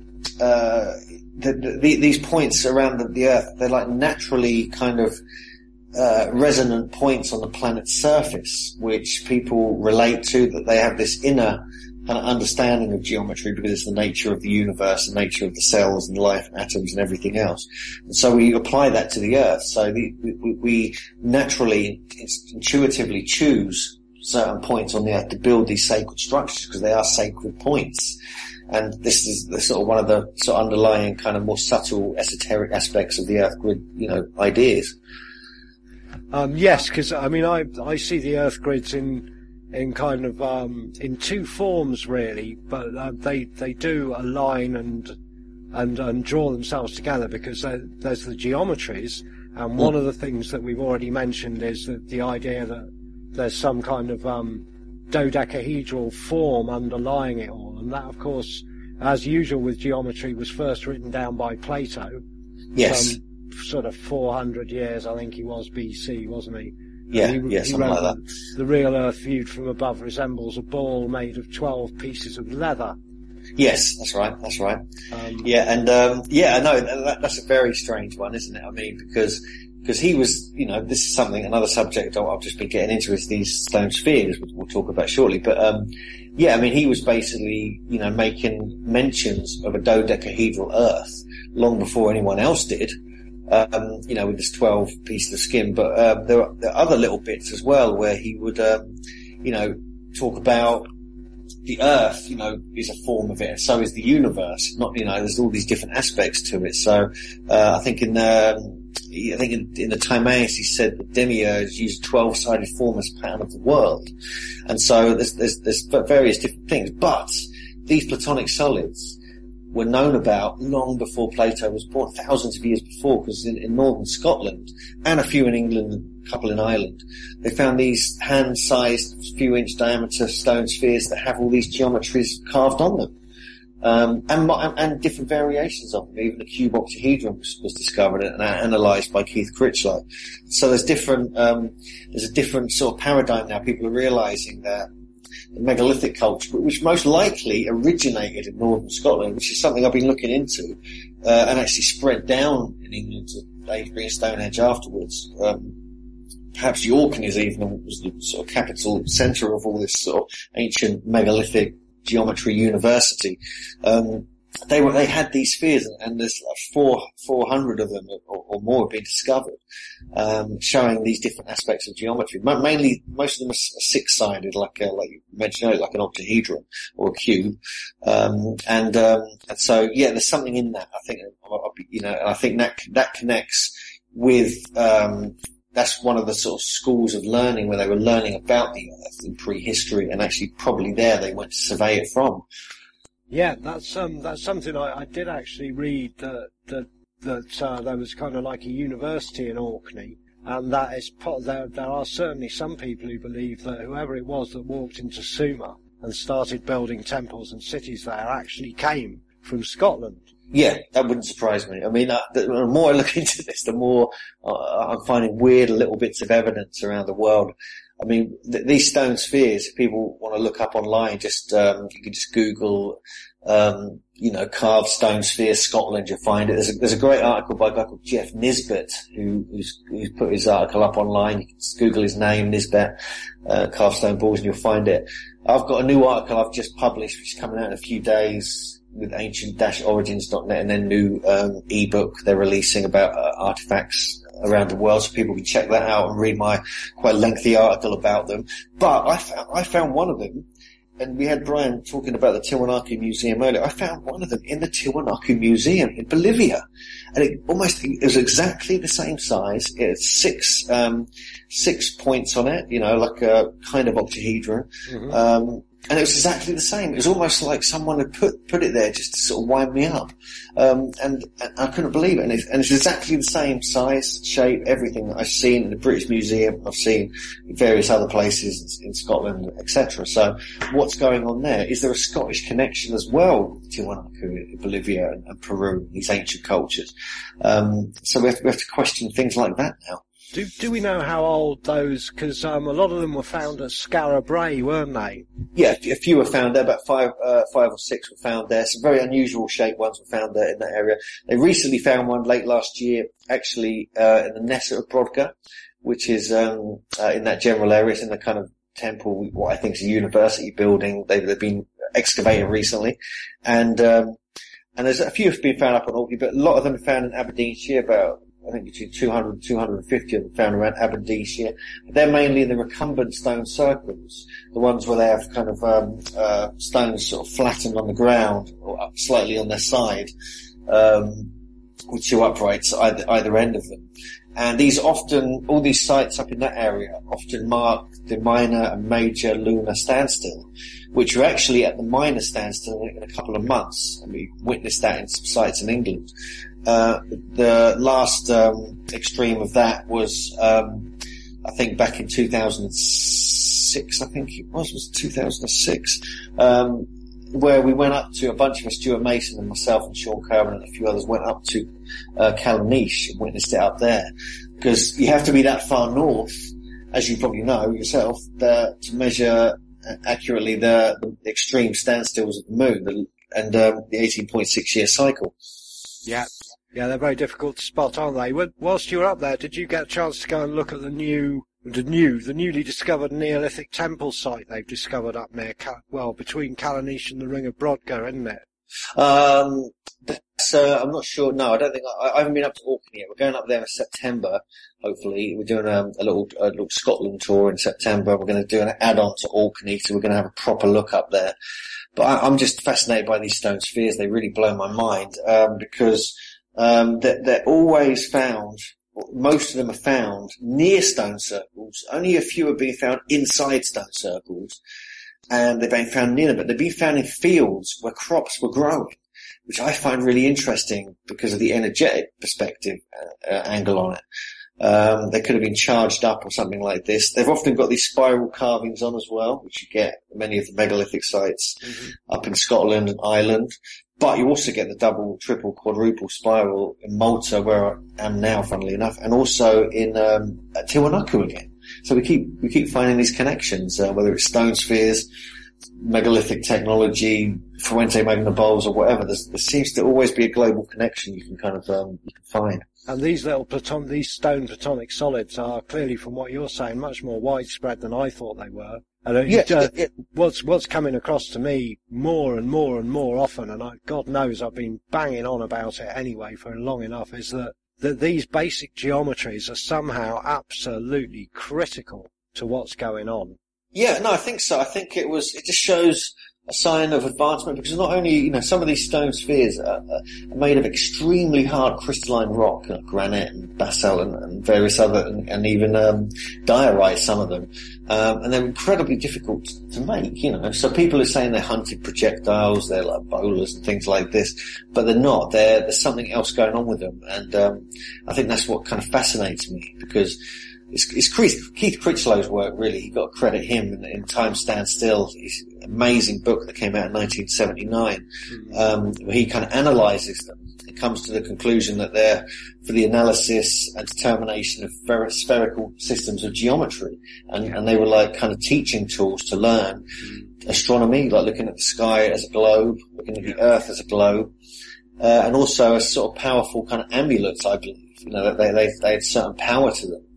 these points around the Earth. They're like naturally kind of resonant points on the planet's surface, which people relate to, that they have this inner kind of understanding of geometry because it's the nature of the universe, the nature of the cells and life, atoms and everything else. And so we apply that to the Earth. So we naturally, intuitively choose certain points on the Earth to build these sacred structures because they are sacred points. And this is the sort of one of the sort of underlying kind of more subtle esoteric aspects of the Earth grid, ideas.
Yes, because I mean, I see the Earth grids in kind of in two forms really, but they do align and draw themselves together because there's the geometries, and one of the things that we've already mentioned is that the idea that there's some kind of dodecahedral form underlying it all, and that, of course, as usual with geometry, was first written down by Plato.
Yes.
Sort of 400 years, I think he was, BC, wasn't he?
Yeah,
he
something like that.
The real Earth viewed from above resembles a ball made of 12 pieces of leather.
Yes, that's right. I know that's a very strange one, isn't it? I mean, because he was, this is another subject I've just been getting into, is these stone spheres, which we'll talk about shortly. But, he was basically, making mentions of a dodecahedral Earth long before anyone else did. With this 12 pieces of skin, but there are other little bits as well where he would, talk about the Earth, is a form of it, and so is the universe. Not, there's all these different aspects to it. So, I think in the Timaeus he said that Demiurge used a 12-sided form as pattern of the world, and so there's various different things. But these Platonic solids were known about long before Plato was born, thousands of years before, because in northern Scotland, and a few in England, a couple in Ireland, they found these hand-sized, few-inch diameter stone spheres that have all these geometries carved on them. And different variations of them. Even the cube octahedron was discovered and analysed by Keith Critchlow. So there's a different sort of paradigm now. People are realising that the megalithic culture, which most likely originated in northern Scotland, which is something I've been looking into, and actually spread down in England to Avebury and Stonehenge afterwards. Perhaps York was the sort of capital centre of all this sort of ancient megalithic geometry university. They had these spheres, and there's 400 of them or more have been discovered, showing these different aspects of geometry. Mainly, most of them are six-sided, like you mentioned, like an octahedron or a cube. And so, yeah, there's something in that. I think, I think that connects with, that's one of the sort of schools of learning where they were learning about the Earth in prehistory, and actually probably there they went to survey it from.
Yeah, that's something I did actually read that there was kind of like a university in Orkney, and that is there are certainly some people who believe that whoever it was that walked into Sumer and started building temples and cities there actually came from Scotland.
Yeah, that wouldn't surprise me. I mean, the more I look into this, the more I'm finding weird little bits of evidence around the world. I mean, these stone spheres, if people want to look up online, you can just Google, carved stone sphere Scotland, you'll find it. There's a great article by a guy called Jeff Nisbet, who's put his article up online. You can just Google his name, Nisbet, carved stone balls, and you'll find it. I've got a new article I've just published, which is coming out in a few days, with ancient-origins.net, and then new, ebook they're releasing about, artifacts around the world, so people can check that out and read my quite lengthy article about them. But I found one of them, and we had Brian talking about the Tiwanaku Museum earlier. I found one of them in the Tiwanaku Museum in Bolivia, and it was exactly the same size. It had six points on it, like a kind of octahedron. Mm-hmm. And it was exactly the same. It was almost like someone had put it there just to sort of wind me up. And I couldn't believe it. And it's exactly the same size, shape, everything that I've seen in the British Museum. I've seen in various other places in Scotland, etc. So what's going on there? Is there a Scottish connection as well to Tiwanaku, Bolivia and Peru, these ancient cultures? So we have to question things like that now.
Do we know how old those? Because a lot of them were found at Skara Brae, weren't they?
Yeah, a few were found there. About five or six were found there. Some very unusual shaped ones were found there in that area. They recently found one late last year, actually, in the Nessa of Brodgar, which is in that general area. It's in the kind of temple, what I think is a university building. They've been excavated recently, and there's a few have been found up on Orkney, but a lot of them are found in Aberdeenshire. About I think between 200 and 250 of them found around Aberdeenshire. But they're mainly in the recumbent stone circles, the ones where they have kind of stones sort of flattened on the ground or up slightly on their side. with two uprights either end of them. And all these sites up in that area often mark the minor and major lunar standstill, which are actually at the minor standstill in a couple of months. And we witnessed that in some sites in England. The last extreme of that was, I think back in 2006, I think it was 2006, where we went up to, a bunch of us, Stuart Mason and myself and Sean Kerwin and a few others went up to Callanish and witnessed it up there. Because you have to be that far north, as you probably know yourself, to measure accurately the extreme standstills of the moon and the 18.6 year cycle.
Yeah. Yeah, they're very difficult to spot, aren't they? Whilst you were up there, did you get a chance to go and look at the newly discovered Neolithic temple site they've discovered up near, between Callanish and the Ring of Brodgar, isn't it?
I'm not sure. No, I don't think I haven't been up to Orkney yet. We're going up there in September. Hopefully, we're doing a little Scotland tour in September. We're going to do an add-on to Orkney, so we're going to have a proper look up there. But I'm just fascinated by these stone spheres. They really blow my mind because they're always found. Most of them are found near stone circles. Only a few are being found inside stone circles, and they're being found near them. But they're being found in fields where crops were growing, which I find really interesting because of the energetic perspective angle on it. They could have been charged up or something like this. They've often got these spiral carvings on as well, which you get at many of the megalithic sites up in Scotland and Ireland. But you also get the double, triple, quadruple spiral in Malta, where I am now, funnily enough, and also in Tiwanaku again. So we keep finding these connections, whether it's stone spheres, megalithic technology, Fuente Magna bowls, or whatever. There seems to always be a global connection you can kind of you can find.
And these these stone platonic solids are clearly, from what you're saying, much more widespread than I thought they were. And what's coming across to me more and more and more often, and God knows I've been banging on about it anyway for long enough, is that these basic geometries are somehow absolutely critical to what's going on.
Yeah, no, I think so. I think it just shows a sign of advancement because not only, some of these stone spheres are made of extremely hard crystalline rock, granite and basalt and various other, and even diorite, some of them. And they're incredibly difficult to make, So people are saying they're hunted projectiles, they're like bowlers and things like this, but they're not. There's something else going on with them. And I think that's what kind of fascinates me because it's Keith Critchlow's work, really. You got to credit him in Time Stands Still. His amazing book that came out in 1979, where he kind of analyzes them. It comes to the conclusion that they're for the analysis and determination of spherical systems of geometry. And they were like kind of teaching tools to learn astronomy, like looking at the sky as a globe, looking at the earth as a globe, and also as sort of powerful kind of amulets, I believe. They had certain power to them.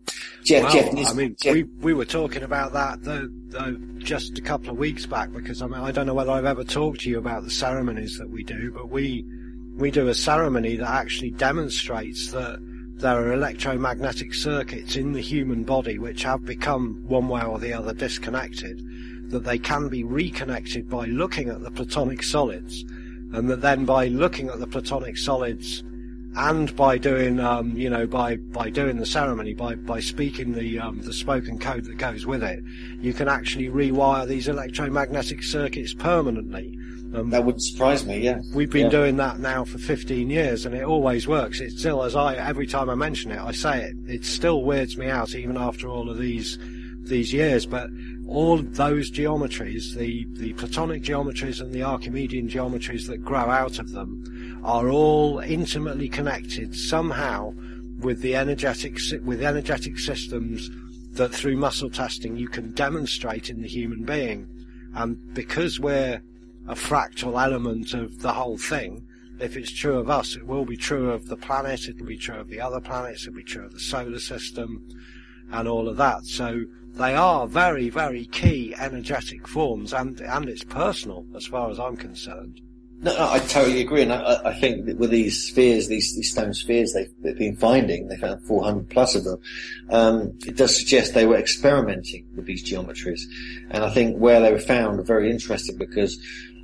We were talking about that just a couple of weeks back because I don't know whether I've ever talked to you about the ceremonies that we do, but we do a ceremony that actually demonstrates that there are electromagnetic circuits in the human body which have become one way or the other disconnected, that they can be reconnected by looking at the platonic solids, and that then by looking at the platonic solids and by doing, by doing the ceremony, by speaking the spoken code that goes with it, you can actually rewire these electromagnetic circuits permanently.
That wouldn't surprise me, yeah.
We've been doing that now for 15 years, and it always works. It's still, every time I mention it, I say it. It still weirds me out, even after all of these years. But all those geometries, the Platonic geometries and the Archimedean geometries that grow out of them, are all intimately connected somehow with energetic systems that through muscle testing you can demonstrate in the human being. And because we're a fractal element of the whole thing, if it's true of us, it will be true of the planet, it'll be true of the other planets, it'll be true of the solar system and all of that. So they are very, very key energetic forms, and it's personal as far as I'm concerned.
No, I totally agree, and I think that with these spheres, these stone spheres they've been finding, they found 400 plus of them, it does suggest they were experimenting with these geometries. And I think where they were found are very interesting because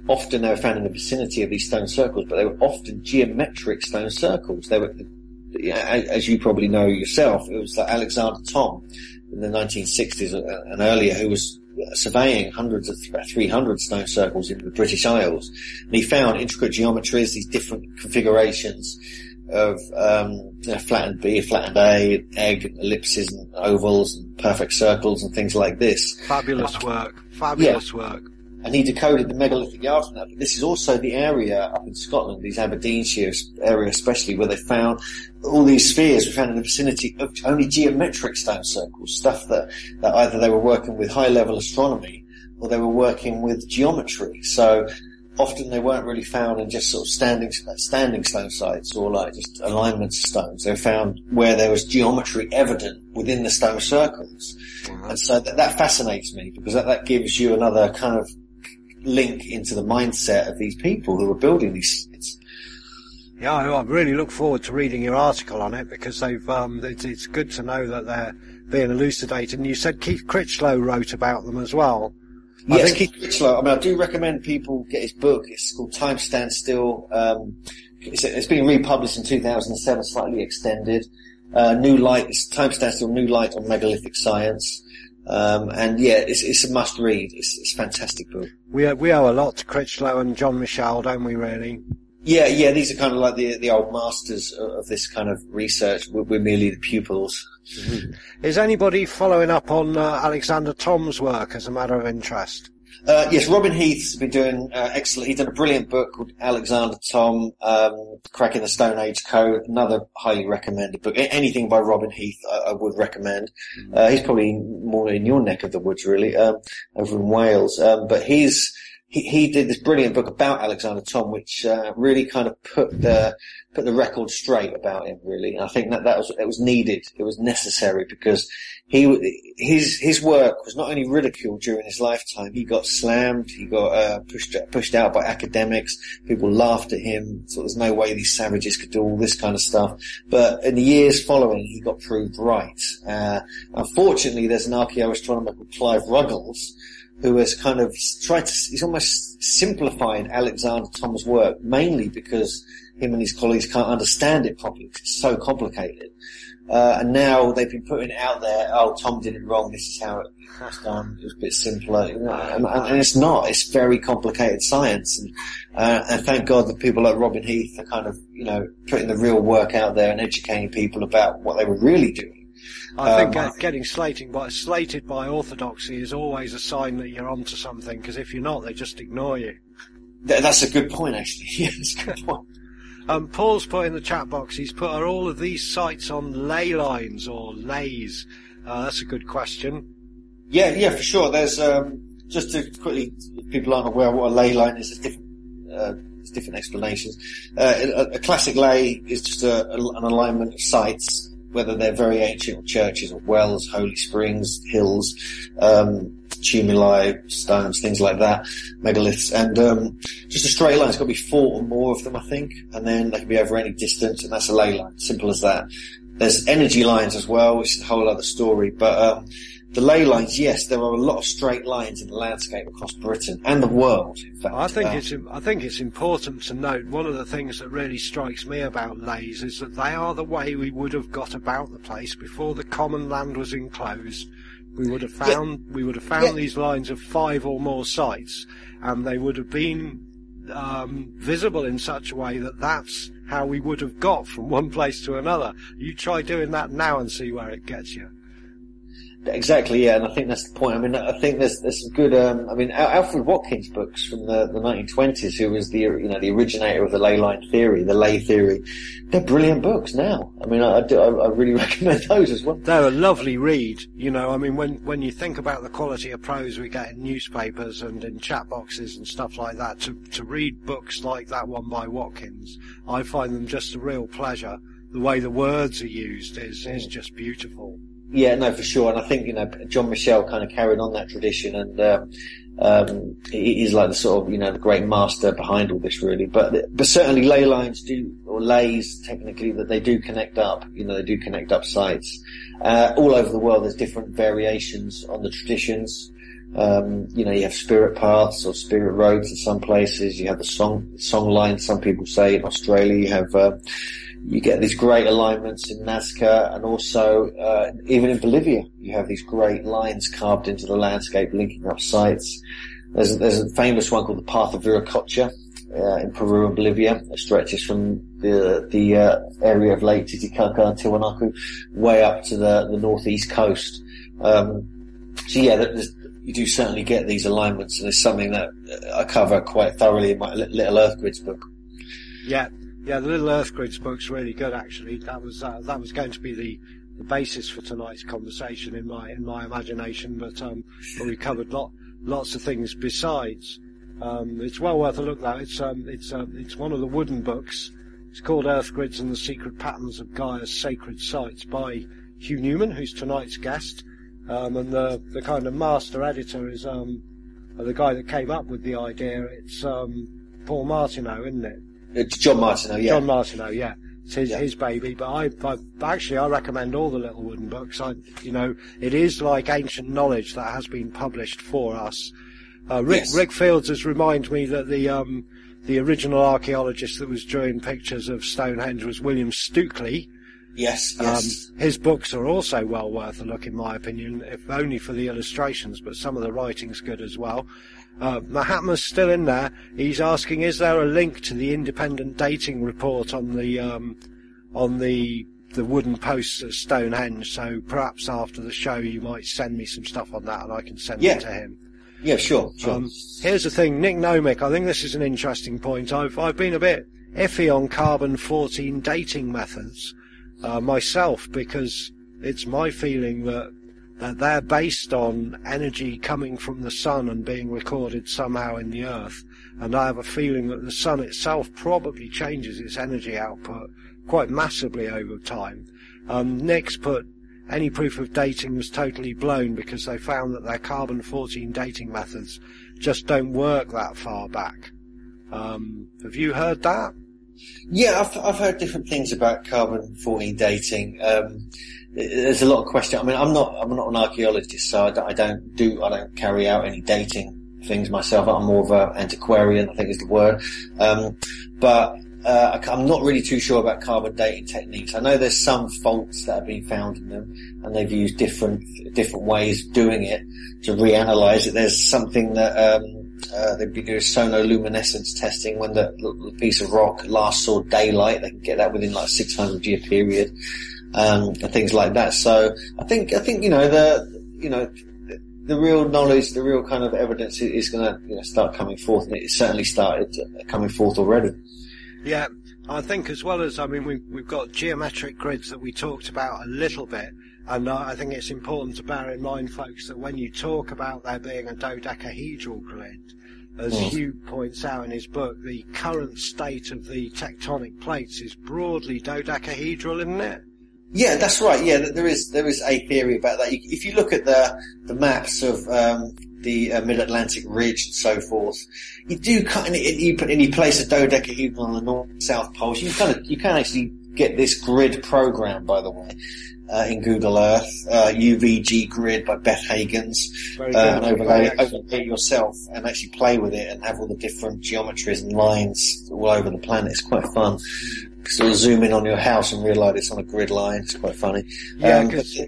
often they were found in the vicinity of these stone circles, but they were often geometric stone circles. They were, as you probably know yourself, it was like Alexander Thom in the 1960s and earlier, who was surveying hundreds of 300 stone circles in the British Isles, and he found intricate geometries, these different configurations of flattened B, flattened A, egg, ellipses and ovals and perfect circles and things like this.
Fabulous work.
And he decoded the megalithic yard from that. But this is also the area up in Scotland, these Aberdeenshire area especially, where they found all these spheres were found in the vicinity of only geometric stone circles, stuff that either they were working with high-level astronomy or they were working with geometry. So often they weren't really found in just sort of standing stone sites or like just alignments of stones. They were found where there was geometry evident within the stone circles. Mm-hmm. And so that fascinates me, because that gives you another kind of link into the mindset of these people who were building these sites.
Yeah, I really look forward to reading your article on it, because it's good to know that they're being elucidated. And you said Keith Critchlow wrote about them as well.
Yes, Keith Critchlow. I mean, I do recommend people get his book. It's called Time Stands Still. It's been republished in 2007, slightly extended. New Light, Time Stands Still, New Light on Megalithic Science. And yeah, it's a must read. It's a fantastic book.
We owe a lot to Critchlow and John Michell, don't we, really?
Yeah, these are kind of like the old masters of this kind of research. We're merely the pupils.
Mm-hmm. Is anybody following up on Alexander Thom's work as a matter of interest?
Yes, Robin Heath's been doing excellent. He's done a brilliant book called Alexander Thom, Cracking the Stone Age Code. Another highly recommended book. Anything by Robin Heath, I would recommend. He's probably more in your neck of the woods, really, over in Wales. But he did this brilliant book about Alexander Thom, which really kind of put the record straight about him, really. And I think that was needed. It was necessary, because his work was not only ridiculed during his lifetime, he got slammed, he got pushed out by academics, people laughed at him, so there's no way these savages could do all this kind of stuff. But in the years following, he got proved right. Unfortunately, there's an archaeoastronomer called Clive Ruggles, who has kind of he's almost simplified Alexander Thom's work, mainly because him and his colleagues can't understand it properly. It's so complicated. And now they've been putting it out there, oh, Thom did it wrong, this is how it was done, it was a bit simpler, and it's not. It's very complicated science. And thank God that people like Robin Heath are kind of, putting the real work out there and educating people about what they were really doing.
I think getting slated by orthodoxy is always a sign that you're onto something, because if you're not, they just ignore you.
That's a good point, actually. Yeah, that's a good point.
Paul's put in the chat box, he's put, are all of these sites on ley lines or lays? That's a good question.
Yeah, for sure. There's, just to quickly, if people aren't aware of what a ley line is, there's different explanations. A classic ley is just an alignment of sites, whether they're very ancient churches or wells, holy springs, hills, tumuli, stones, things like that, megaliths, and just a straight line. It's got to be 4 or more of them, I think, and then they can be over any distance, and that's a ley line. Simple as that. There's energy lines as well, which is a whole other story, but the ley lines, yes, there are a lot of straight lines in the landscape across Britain and the world, in fact.
I think it's important to note, one of the things that really strikes me about leys is that they are the way we would have got about the place before the common land was enclosed. We would have found these lines of 5 or more sites, and they would have been visible in such a way that that's how we would have got from one place to another. You try doing that now and see where it gets you.
Exactly, yeah, and I think that's the point. I mean, I think there's some good. Alfred Watkins books from the 1920s, who was the originator of the ley line theory, the ley theory. They're brilliant books now. I mean, I really recommend those as well.
They're a lovely read. When you think about the quality of prose we get in newspapers and in chat boxes and stuff like that, to read books like that one by Watkins, I find them just a real pleasure. The way the words are used is just beautiful.
Yeah, no, for sure. And I think, John Michell kind of carried on that tradition, and he's like the sort of, the great master behind all this, really. But certainly ley lines or lays, technically, that they do connect up, they do connect up sites. All over the world, there's different variations on the traditions. You have spirit paths or spirit roads in some places. You have the song line. Some people say in Australia you have, you get these great alignments in Nazca, and also, even in Bolivia, you have these great lines carved into the landscape linking up sites. There's a famous one called the Path of Viracocha, in Peru and Bolivia. It stretches from the area of Lake Titicaca and Tiwanaku way up to the northeast coast. You do certainly get these alignments, and it's something that I cover quite thoroughly in my Little Earth Grids book.
Yeah, the Little Earth Grids book's really good, actually. That was going to be the basis for tonight's conversation in my imagination, but we covered lots of things besides. It's well worth a look though. It's one of the wooden books. It's called Earth Grids and the Secret Patterns of Gaia's Sacred Sites by Hugh Newman, who's tonight's guest. And the kind of master editor is the guy that came up with the idea. It's Paul Martineau, isn't it?
It's John Martineau, yeah.
John Martineau, yeah. It's his baby. But I recommend all the little wooden books. It is like ancient knowledge that has been published for us. Rick Fields has reminded me that the original archaeologist that was drawing pictures of Stonehenge was William Stukeley.
Yes.
His books are also well worth a look, in my opinion, if only for the illustrations, but some of the writing's good as well. Mahatma's still in there. He's asking, is there a link to the independent dating report on the wooden posts at Stonehenge? So perhaps after the show you might send me some stuff on that and I can send it to him.
Yeah, sure.
Here's the thing, Nick Nomick, I think this is an interesting point. I've been a bit iffy on carbon-14 dating methods myself, because it's my feeling that they're based on energy coming from the sun and being recorded somehow in the earth, and I have a feeling that the sun itself probably changes its energy output quite massively over time. Nick's put any proof of dating was totally blown because they found that their carbon-14 dating methods just don't work that far back. Have you heard that?
Yeah, I've heard different things about carbon-14 dating. There's a lot of questions. I mean, I'm not an archaeologist, so I don't carry out any dating things myself. I'm more of an antiquarian, I think is the word. But I'm not really too sure about carbon dating techniques. I know there's some faults that have been found in them, and they've used different ways of doing it to reanalyze it. There's something that they've been doing sonoluminescence testing when the piece of rock last saw daylight. They can get that within like a 600-year period, and things like that. So I think the real knowledge, the real kind of evidence is going to start coming forth, and it certainly started coming forth already.
Yeah, I think as well as, we've got geometric grids that we talked about a little bit, and I think it's important to bear in mind, folks, that when you talk about there being a dodecahedral grid, as Hugh points out in his book, the current state of the tectonic plates is broadly dodecahedral, isn't it?
Yeah, that's right. Yeah, there is a theory about that. If you look at the maps of the Mid-Atlantic Ridge and so forth, you do kind of, you place a dodecahedron on the north and south poles. You can actually get this grid program, by the way, in Google Earth, UVG grid by Beth Hagens, and overlay it yourself and actually play with it and have all the different geometries and lines all over the planet. It's quite fun. Sort of zoom in on your house and realise it's on a grid line. It's quite funny.
Yeah,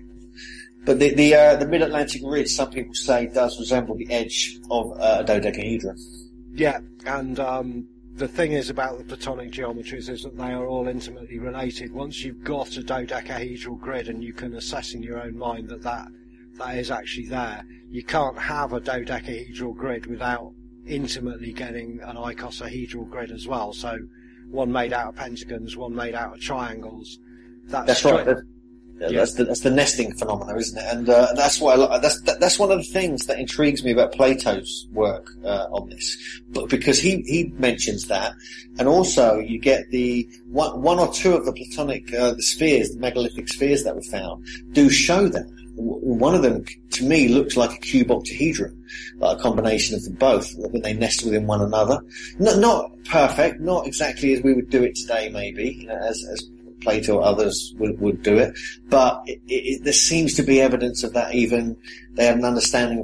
but the Mid-Atlantic Ridge, some people say, does resemble the edge of a dodecahedron.
Yeah, and the thing is about the Platonic geometries is that they are all intimately related. Once you've got a dodecahedral grid and you can assess in your own mind that is actually there, you can't have a dodecahedral grid without intimately getting an icosahedral grid as well. So one made out of pentagons, one made out of triangles.
That's right. That's the nesting phenomena, isn't it? And that's why that's one of the things that intrigues me about Plato's work on this, but because he mentions that, and also you get the one or two of the Platonic the spheres, the megalithic spheres that were found, do show that. One of them, to me, looks like a cube octahedron, like a combination of them both, when they nest within one another. Not perfect, not exactly as we would do it today, maybe, as Plato or others would do it, but there seems to be evidence of that. Even they have an understanding of that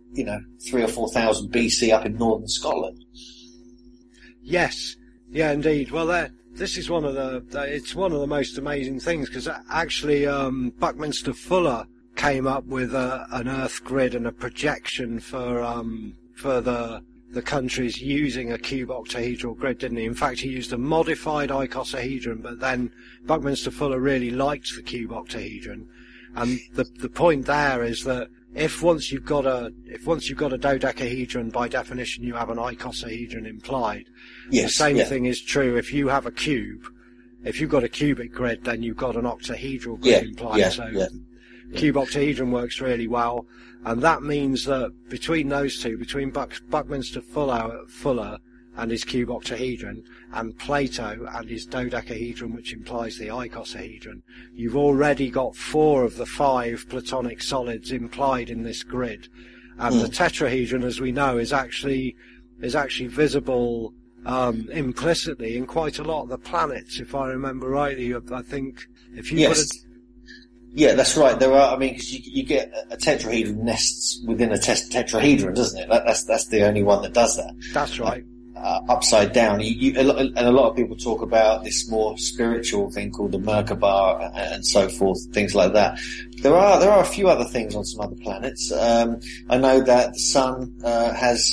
3 or 4,000 BC up in northern Scotland.
Yes, yeah, indeed. Well, this is it's one of the most amazing things, because actually, Buckminster Fuller came up with an Earth grid and a projection for the countries using a cube octahedral grid, didn't he? In fact, he used a modified icosahedron, but then Buckminster Fuller really liked the cube octahedron. And the point there is that if once you've got a dodecahedron, by definition you have an icosahedron implied.
Yes,
the same thing is true if you have a cube. If you've got a cubic grid, then you've got an octahedral grid implied. Cube octahedron works really well, and that means that between those two, between Buckminster Fuller and his cube octahedron, and Plato and his dodecahedron, which implies the icosahedron, you've already got 4 of the 5 Platonic solids implied in this grid. And the tetrahedron, as we know, is actually visible implicitly in quite a lot of the planets, if I remember rightly. I think if you
Yeah, that's right. There are, because you get a tetrahedron nests within a tetrahedron, doesn't it? That's the only one that does that.
That's right.
Upside down. And a lot of people talk about this more spiritual thing called the Merkaba and so forth, things like that. There are a few other things on some other planets. I know that the Sun has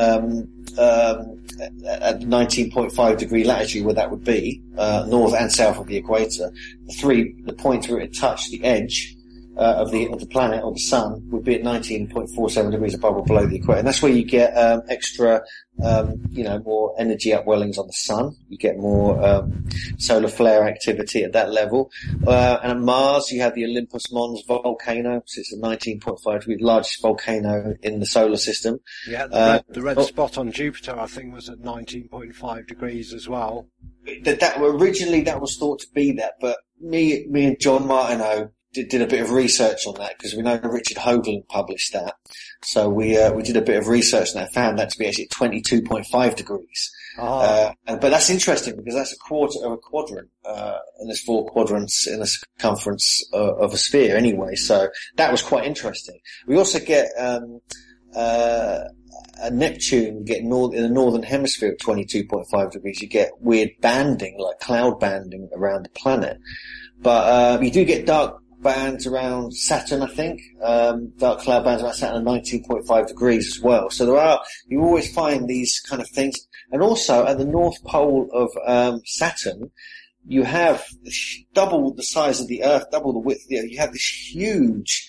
at 19.5 degree latitude, where that would be north and south of the equator, the points where it touched the edge of the planet or the Sun would be at 19.47 degrees above or below the equator, and that's where you get extra more energy upwellings on the Sun. You get more solar flare activity at that level. And on Mars, you have the Olympus Mons volcano, so it's a 19.5 degree, largest volcano in the solar system.
Yeah, the red spot on Jupiter, I think, was at 19.5 degrees as well.
Originally that was thought to be that, but me and John Martineau did a bit of research on that, because we know Richard Hoagland published that. So we did a bit of research on that, found that to be actually 22.5 degrees. But that's interesting, because that's a quarter of a quadrant, and there's 4 quadrants in the circumference of a sphere anyway. So that was quite interesting. We also get, a Neptune, in the northern hemisphere at 22.5 degrees. You get weird banding, like cloud banding around the planet. But, you do get dark bands around Saturn, I think. Dark cloud bands around Saturn at 19.5 degrees as well. So you always find these kind of things. And also at the North Pole of, Saturn, you have double the size of the Earth, double the width. You have this huge,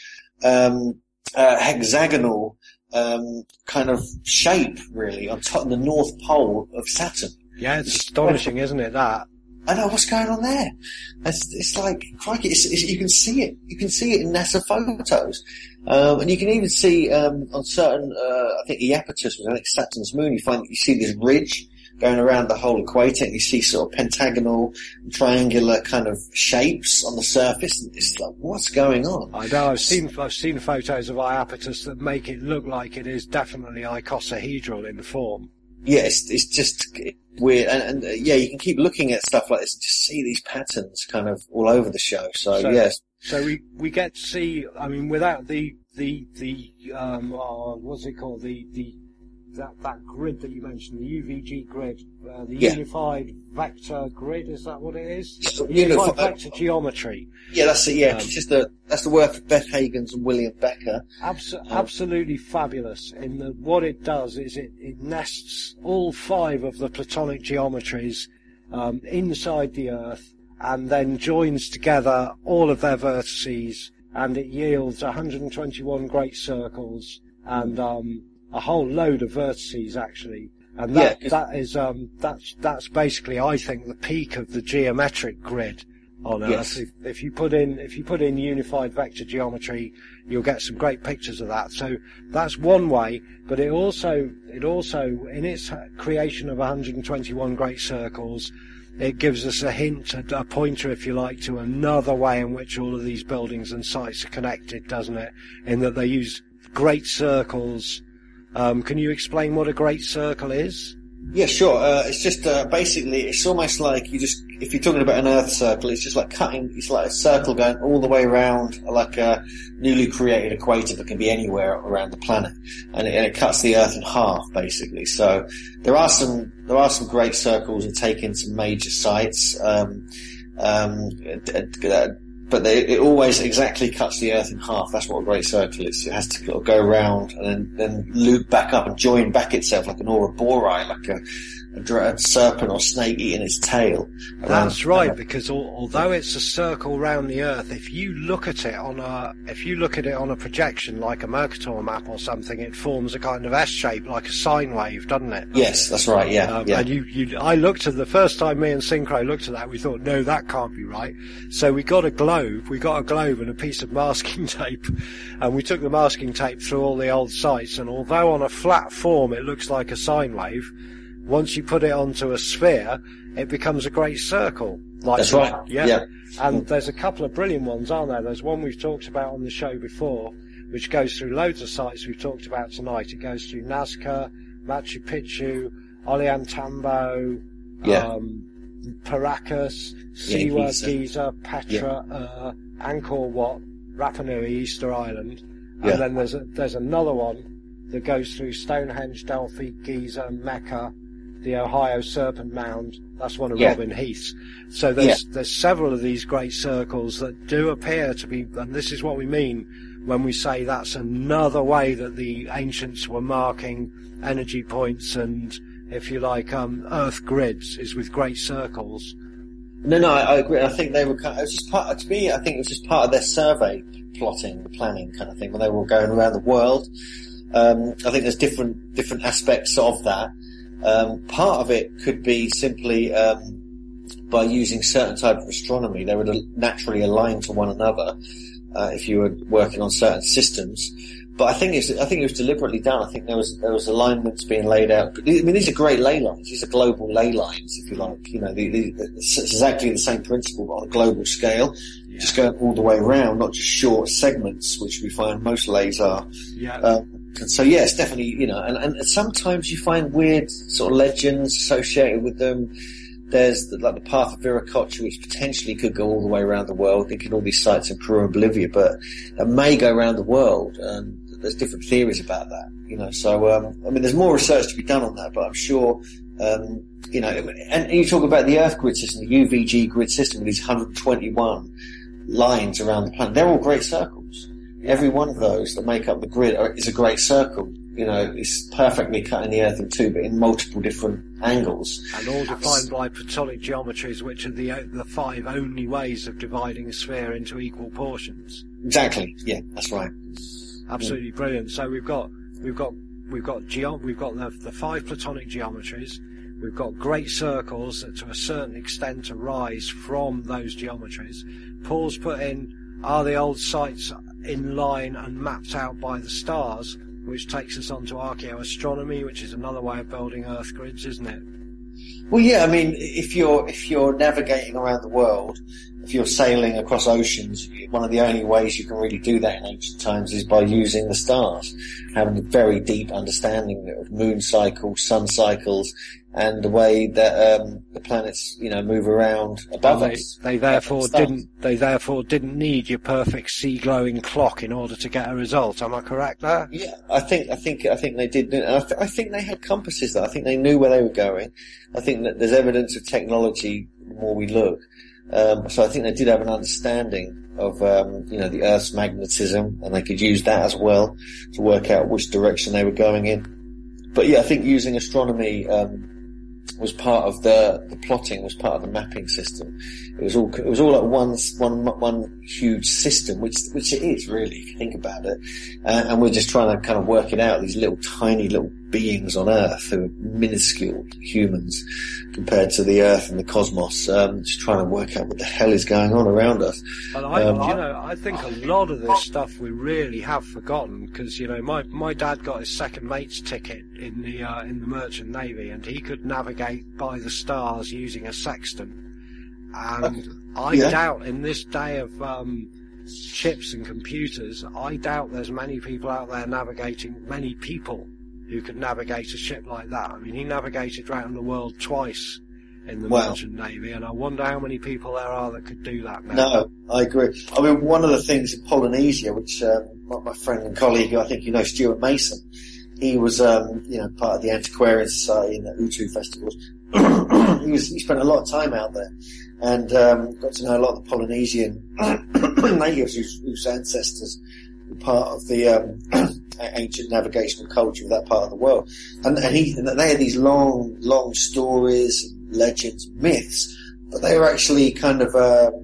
hexagonal, kind of shape, really, on top of the North Pole of Saturn.
Yeah, it's astonishing, isn't it, that?
I know, what's going on there? It's like, crikey, you can see it. You can see it in NASA photos. And you can even see, on certain, I think Iapetus, I think Saturn's moon, you see this ridge going around the whole equator, and you see sort of pentagonal, triangular kind of shapes on the surface. And it's like, what's going on?
I know, I've seen photos of Iapetus that make it look like it is definitely icosahedral in form.
Yeah, it's just weird, and you can keep looking at stuff like this and just see these patterns kind of all over the show. So yes.
So we get to see, without the what's it called, that grid that you mentioned, the UVG grid, the Unified Vector Grid, is that what it is? Unified Vector Geometry.
Yeah, that's it. Yeah, that's the work of Beth Hagans and William Becker.
Absolutely fabulous. What it does is it nests all 5 of the Platonic geometries inside the Earth, and then joins together all of their vertices, and it yields 121 great circles and a whole load of vertices, actually. And that's basically, I think, the peak of the geometric grid on Earth. If you put in unified vector geometry, you'll get some great pictures of that. So that's one way, but it also in its creation of 121 great circles, it gives us a hint, a pointer, if you like, to another way in which all of these buildings and sites are connected, doesn't it? In that they use great circles. Can you explain what a great circle is?
Yeah, sure. It's just basically, it's almost like if you're talking about an Earth circle, it's just like it's like a circle going all the way around, like a newly created equator that can be anywhere around the planet, and it cuts the Earth in half, basically. So there are some great circles that take in some major sites, but it always exactly cuts the Earth in half. That's what a great circle is. It has to sort of go around and then loop back up and join back itself like an Ouroboros, like a serpent or snake eating its tail.
That's right, because although it's a circle round the Earth, if you look at it on a projection like a Mercator map or something, it forms a kind of S shape, like a sine wave, doesn't it?
Yes, that's right. Yeah, yeah.
And I looked at the first time me and Synchro looked at that, we thought, no, that can't be right. So we got a globe and a piece of masking tape, and we took the masking tape through all the old sites. And although on a flat form it looks like a sine wave, once you put it onto a sphere, it becomes a great circle.
That's right.
Yeah. And there's a couple of brilliant ones, aren't there? There's one we've talked about on the show before, which goes through loads of sites we've talked about tonight. It goes through Nazca, Machu Picchu, Ollantaytambo, Paracas, Siwa, Giza, Petra, Angkor Wat, Rapa Nui, Easter Island. And then there's another one that goes through Stonehenge, Delphi, Giza, Mecca, the Ohio Serpent Mound. That's one of Robin Heath's. So there's several of these great circles that do appear to be, and this is what we mean when we say that's another way that the ancients were marking energy points and, if you like, Earth grids, is with great circles.
No, I agree. I think they were it was just part, to me, I think it was just part of their survey plotting, planning kind of thing, when they were going around the world. I think there's different aspects of that. Part of it could be simply by using certain type of astronomy. They would naturally align to one another if you were working on certain systems. But I think it was deliberately done. I think there was alignments being laid out. I mean, these are great ley lines. These are global ley lines, if you like. You know, it's exactly the same principle, but on a global scale. Yeah. Just going all the way around, not just short segments, which we find most leys are.
Yeah.
And so, yeah, it's definitely, you know, and sometimes you find weird sort of legends associated with them. There's the path of Viracocha, which potentially could go all the way around the world, thinking all these sites in Peru and Bolivia, but it may go around the world, and there's different theories about that, you know. So, I mean, there's more research to be done on that, but I'm sure, you know, and you talk about the Earth grid system, the UVG grid system, with these 121 lines around the planet. They're all great circles. Every one of those that make up the grid is a great circle. You know, it's perfectly cutting the Earth in two, but in multiple different angles.
And all defined by Platonic geometries, which are the five only ways of dividing a sphere into equal portions.
Exactly. Yeah, that's right.
Absolutely brilliant. So we've got the five Platonic geometries. We've got great circles that to a certain extent arise from those geometries. Paul's put in, are the old sites in line and mapped out by the stars, which takes us on to archaeoastronomy, which is another way of building Earth grids, isn't it?
Well, yeah, I mean, if you're navigating around the world, if you're sailing across oceans, one of the only ways you can really do that in ancient times is by using the stars, having a very deep understanding of moon cycles, sun cycles, and the way that the planets, you know, move around above us.
They therefore didn't need your perfect sea glowing clock in order to get a result. Am I correct there?
Yeah, I think they did. I think they had compasses though. I think they knew where they were going. I think that there's evidence of technology the more we look. So I think they did have an understanding of, you know, the Earth's magnetism, and they could use that as well to work out which direction they were going in. But yeah, I think using astronomy, was part of the plotting, was part of the mapping system. It was all like one huge system, which it is really, if you think about it. And we're just trying to kind of work it out, these little tiny little beings on Earth who are minuscule humans compared to the Earth and the cosmos, just trying to work out what the hell is going on around us.
And I think a lot of this stuff we really have forgotten, because, you know, my dad got his second mate's ticket in the Merchant Navy, and he could navigate by the stars using a sextant. And I doubt, in this day of chips and computers, I doubt there's many people out there navigating who could navigate a ship like that. I mean, he navigated around the world twice in the
Wow.
merchant navy, and I wonder how many people there are that could do that now.
No, I agree. I mean, one of the things in Polynesia, which my friend and colleague, I think you know, Stuart Mason, he was part of the Antiquarian Society in the Utu festivals. He spent a lot of time out there and got to know a lot of the Polynesian natives whose ancestors were part of the ancient navigational culture of that part of the world. And they had these long stories, legends, myths, but they were actually kind of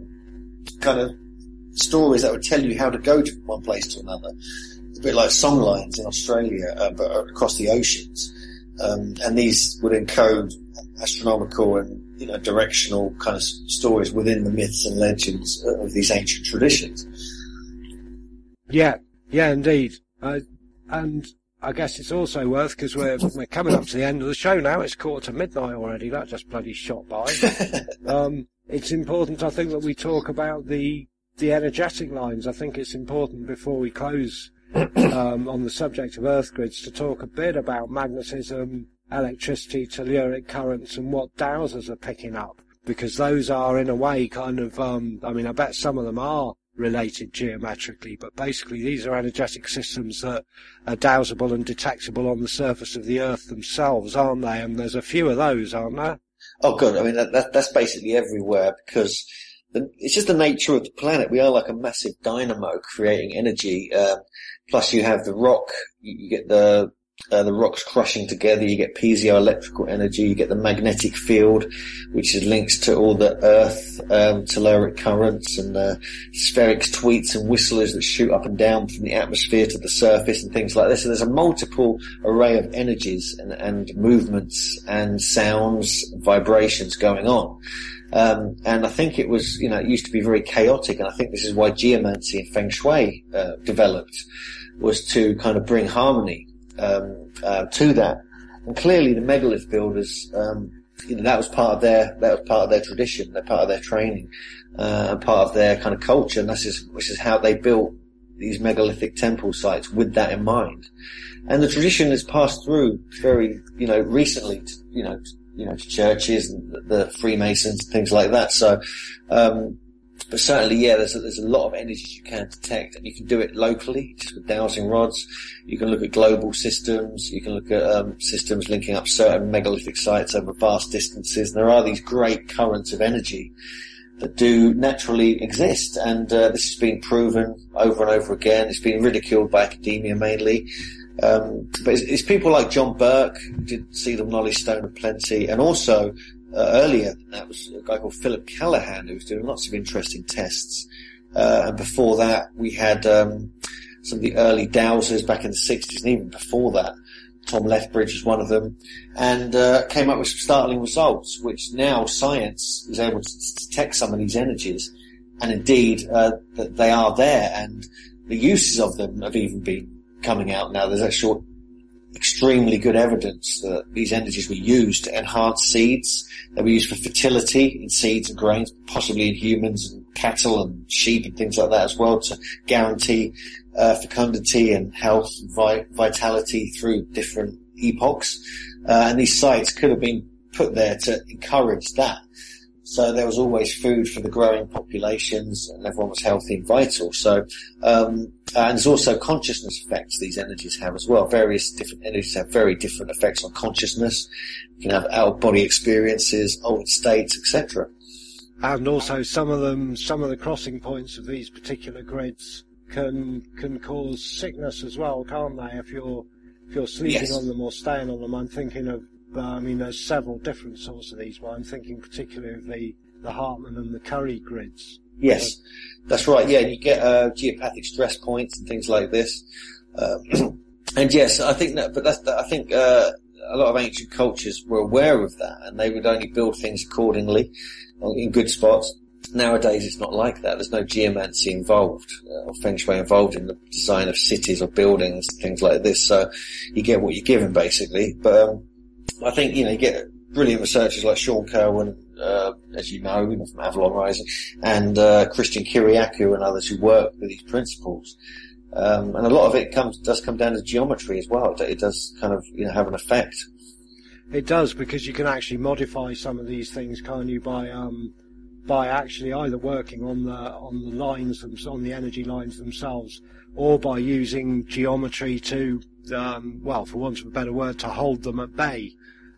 stories that would tell you how to go from one place to another. It's a bit like songlines in Australia, but across the oceans. And these would encode astronomical and, directional kind of stories within the myths and legends of these ancient traditions.
Yeah, indeed. And I guess it's also worth, because we're coming up to the end of the show now. It's midnight already. That just bloody shot by. It's important, I think, that we talk about the energetic lines. I think it's important before we close on the subject of earth grids to talk a bit about magnetism, electricity, telluric currents, and what dowsers are picking up, because those are in a way kind of I bet some of them are related geometrically, but basically these are energetic systems that are dowsable and detectable on the surface of the earth themselves, aren't they? And there's a few of those, aren't there?
Oh good, I mean that's basically everywhere, because it's just the nature of the planet. We are like a massive dynamo creating energy. Plus you have the rock, you get the rocks crushing together, you get piezoelectrical energy, you get the magnetic field, which is links to all the earth, telluric currents and spherics, tweets and whistlers that shoot up and down from the atmosphere to the surface and things like this. So there's a multiple array of energies and movements and sounds, vibrations going on. And I think it was, it used to be very chaotic, and I think this is why geomancy and feng shui developed, was to kind of bring harmony to that. And clearly the megalith builders, that was part of their tradition, they're part of their training, and part of their kind of culture, and this is how they built these megalithic temple sites with that in mind. And the tradition has passed through very, recently to churches and the Freemasons and things like that. So, but certainly, there's a lot of energies you can detect, and you can do it locally, just with dowsing rods. You can look at global systems. You can look at systems linking up certain megalithic sites over vast distances. And there are these great currents of energy that do naturally exist, and this has been proven over and over again. It's been ridiculed by academia mainly. But it's people like John Burke, who did see the Knowledge Stone of Plenty, and also earlier that was a guy called Philip Callahan, who was doing lots of interesting tests. And before that, we had some of the early dowsers back in the 60s, and even before that, Tom Lethbridge was one of them, and came up with some startling results, which now science is able to detect some of these energies, and indeed that they are there, and the uses of them have even been coming out now. There's actual extremely good evidence that these energies were used to enhance seeds. They were used for fertility in seeds and grains, possibly in humans and cattle and sheep and things like that as well, to guarantee fecundity and health and vitality through different epochs. And these sites could have been put there to encourage that. So there was always food for the growing populations, and everyone was healthy and vital. So, and there's also consciousness effects these energies have as well. Various different energies have very different effects on consciousness. You can have out-of-body experiences, altered states, etc.
And also some of the crossing points of these particular grids can cause sickness as well, can't they? If you're sleeping on them or staying on them. I'm thinking of, there's several different sorts of these, but I'm thinking particularly of the Hartman and the Curry grids.
Yes, that's right. Yeah, you get geopathic stress points and things like this. And yes, I think that, but I think a lot of ancient cultures were aware of that, and they would only build things accordingly in good spots. Nowadays, it's not like that. There's no geomancy involved or feng shui involved in the design of cities or buildings, things like this. So you get what you're given, basically. But I think, you get brilliant researchers like Sean Kerwin, as you know, from Avalon Rising, and Christian Kiriakou and others who work with these principles. And a lot of it does come down to geometry as well. It does kind of, have an effect.
It does, because you can actually modify some of these things, can't you, by actually either working on the lines, on the energy lines themselves, or by using geometry to, for want of a better word, to hold them at bay.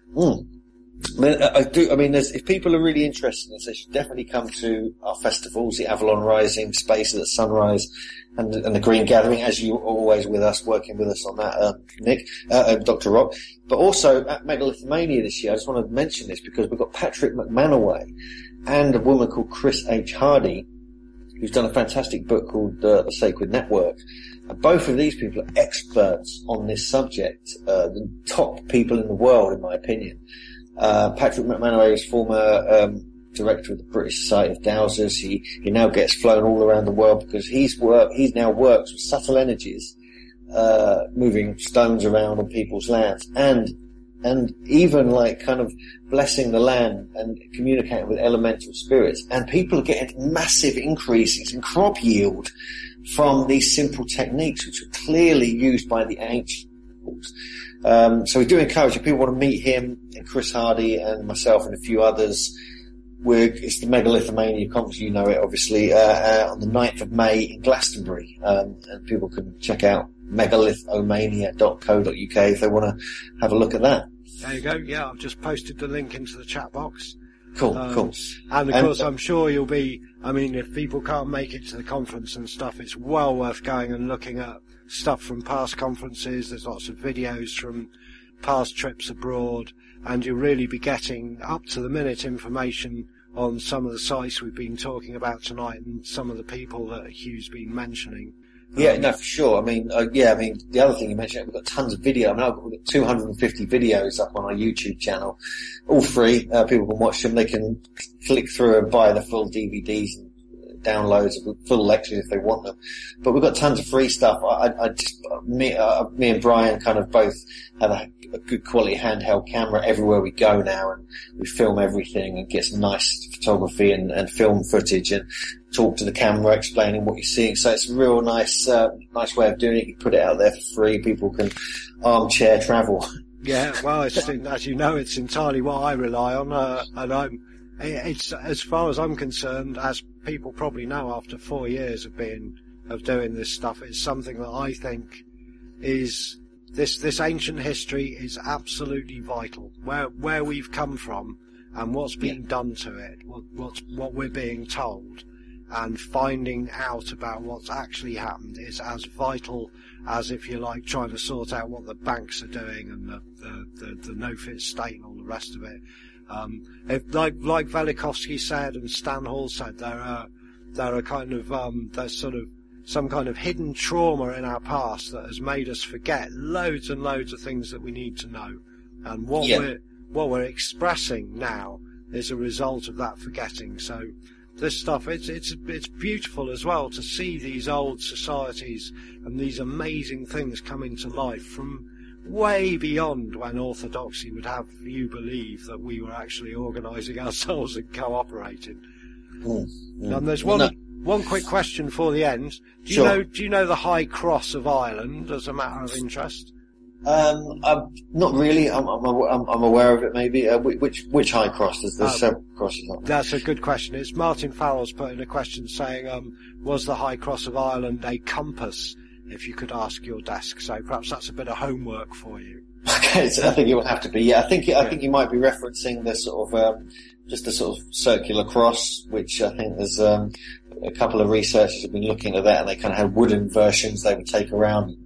If people are really interested in this, they should definitely come to our festivals, the Avalon Rising, Spaces at Sunrise, and the Green Gathering, as you are always with us, working with us on that, Nick, Dr. Rock. But also at Megalithomania this year, I just want to mention this because we've got Patrick McManaway and a woman called Chris H. Hardy, who's done a fantastic book called The Sacred Network. And both of these people are experts on this subject, the top people in the world, in my opinion. Patrick McManaway is former director of the British Society of Dowsers. He now gets flown all around the world because he now works with subtle energies, moving stones around on people's lands, and even like kind of blessing the land and communicating with elemental spirits. And people are getting massive increases in crop yield from these simple techniques, which are clearly used by the ancients. So we do encourage, if people want to meet him and Chris Hardy and myself and a few others, it's the Megalithomania conference, you know it obviously, on the 9th of May in Glastonbury. And people can check out megalithomania.co.uk if they want to have a look at that.
There you go. Yeah, I've just posted the link into the chat box.
Cool.
And of course, I'm sure you'll be, if people can't make it to the conference and stuff, it's well worth going and looking at stuff from past conferences. There's lots of videos from past trips abroad, and you'll really be getting up-to-the-minute information on some of the sites we've been talking about tonight and some of the people that Hugh's been mentioning.
Yeah, no, for sure. The other thing you mentioned, we've got tons of video. We've got 250 videos up on our YouTube channel, all free. People can watch them. They can click through and buy the full DVDs and downloads of full lectures if they want them. But we've got tons of free stuff. Me and Brian kind of both have a good quality handheld camera everywhere we go now, and we film everything and get some nice photography and film footage and talk to the camera explaining what you're seeing. So it's a real nice way of doing it. You put it out there for free. People can armchair travel.
Yeah, well, as you know, it's entirely what I rely on, and it's, as far as I'm concerned, as people probably know after 4 years of doing this stuff, it's something that I think is this ancient history is absolutely vital. Where we've come from and what's being done to it, what we're being told, and finding out about what's actually happened is as vital as, if you like, trying to sort out what the banks are doing and the no-fit state and all the rest of it. Like Velikovsky said and Stan Hall said, there are there's sort of some kind of hidden trauma in our past that has made us forget loads and loads of things that we need to know. And what we're expressing now is a result of that forgetting. So this stuff, it's beautiful as well to see these old societies and these amazing things coming to life from way beyond when orthodoxy would have you believe that we were actually organising ourselves and cooperating. And there's one quick question for the end. Do you know the High Cross of Ireland as a matter of interest?
Not really. I'm aware of it. Maybe which High Cross? There's several crosses.
That's a good question. It's Martin Farrell's put in a question saying, was the High Cross of Ireland a compass? If you could ask your desk, so perhaps that's a bit of homework for you.
Okay, so I think it would have to be. Yeah, I think you might be referencing the sort of just the sort of circular cross, which I think there's a couple of researchers have been looking at that, and they kind of had wooden versions they would take around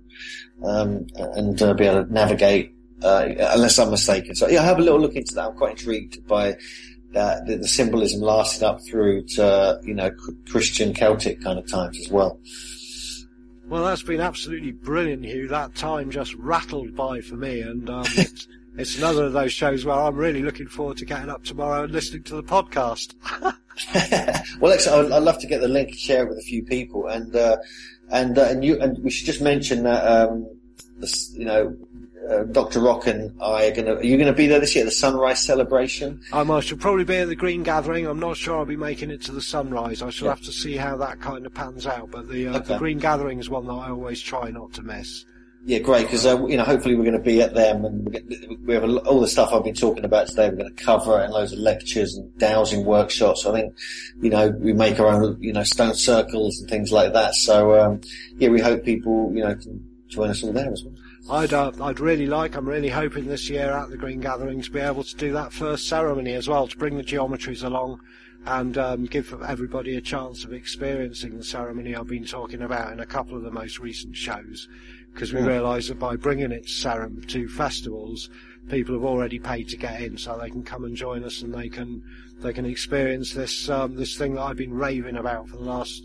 and be able to navigate, unless I'm mistaken. So yeah, have a little look into that. I'm quite intrigued by the symbolism lasting up through to Christian Celtic kind of times as well.
Well, that's been absolutely brilliant, Hugh. That time just rattled by for me, and it's another of those shows where I'm really looking forward to getting up tomorrow and listening to the podcast.
Well, excellent. I'd love to get the link and share it with a few people, and we should just mention that Dr. Rock and I are you going to be there this year, the Sunrise Celebration?
I shall probably be at the Green Gathering. I'm not sure I'll be making it to the Sunrise. I shall have to see how that kind of pans out. But the Green Gathering is one that I always try not to miss.
Yeah, great, because hopefully we're going to be at them, and we have all the stuff I've been talking about today. We're going to cover it, and loads of lectures and dowsing workshops. I think, we make our own, stone circles and things like that. So, we hope people, can join us all there as well.
I'm really hoping this year at the Green Gathering to be able to do that first ceremony as well, to bring the geometries along and give everybody a chance of experiencing the ceremony I've been talking about in a couple of the most recent shows. Because we realise that by bringing it to festivals, people have already paid to get in, so they can come and join us, and they can experience this thing that I've been raving about for the last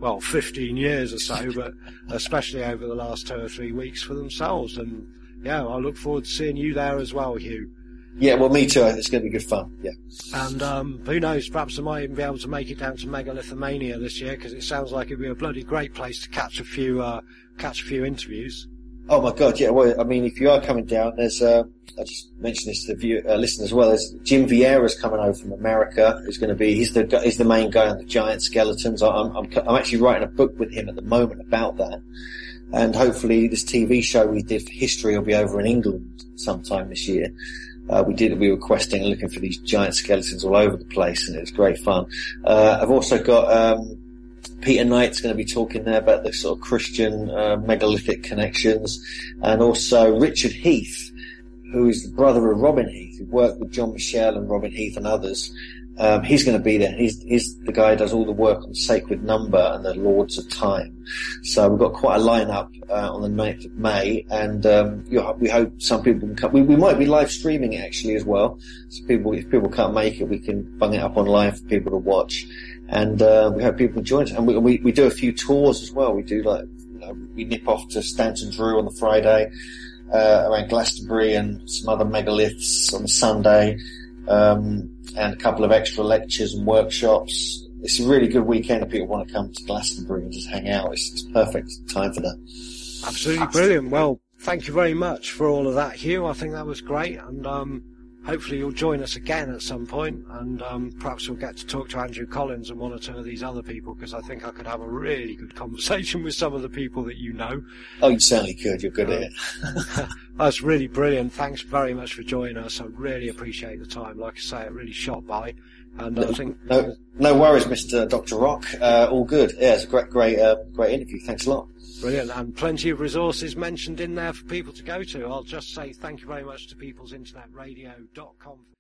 15 years or so, but especially over the last 2 or 3 weeks for themselves. And I look forward to seeing you there as well, Hugh.
Yeah, well, me too. It's going to be good fun. Yeah.
And who knows? Perhaps I might even be able to make it down to Megalithomania this year, because it sounds like it'd be a bloody great place to catch a few interviews. Oh
my God! Yeah. Well, I mean, if you are coming down, there's I just mentioned this to the listeners as well. There's Jim Vieira's coming over from America. Who's going to be? He's the main guy on the giant skeletons. I'm actually writing a book with him at the moment about that. And hopefully this TV show we did for history will be over in England sometime this year. We were questing and looking for these giant skeletons all over the place, and it was great fun. I've also got, Peter Knight's going to be talking there about the sort of Christian, megalithic connections, and also Richard Heath, who is the brother of Robin Heath, who worked with John Michel and Robin Heath and others. He's going to be there. He's the guy who does all the work on Sacred Number and the Lords of Time. So we've got quite a lineup on the 9th of May, and we hope some people can come. We might be live streaming it actually as well. So if people can't make it, we can bung it up online for people to watch. And we hope people can join us. And we do a few tours as well. We do we nip off to Stanton Drew on the Friday, around Glastonbury and some other megaliths on the Sunday. And a couple of extra lectures and workshops. It's a really good weekend if people want to come to Glastonbury and just hang out. It's perfect time for that.
Absolutely brilliant. Well, thank you very much for all of that, Hugh. I think that was great, and hopefully you'll join us again at some point, and perhaps we'll get to talk to Andrew Collins and one or two of these other people, because I think I could have a really good conversation with some of the people that you know.
Oh, you certainly could. You're good at it.
That's really brilliant. Thanks very much for joining us. I really appreciate the time. Like I say, it really shot by. And I think
no worries, Mr. Dr. Rock. All good. Yeah, it's a great interview. Thanks a lot.
Brilliant, and plenty of resources mentioned in there for people to go to. I'll just say thank you very much to peoplesinternetradio.com.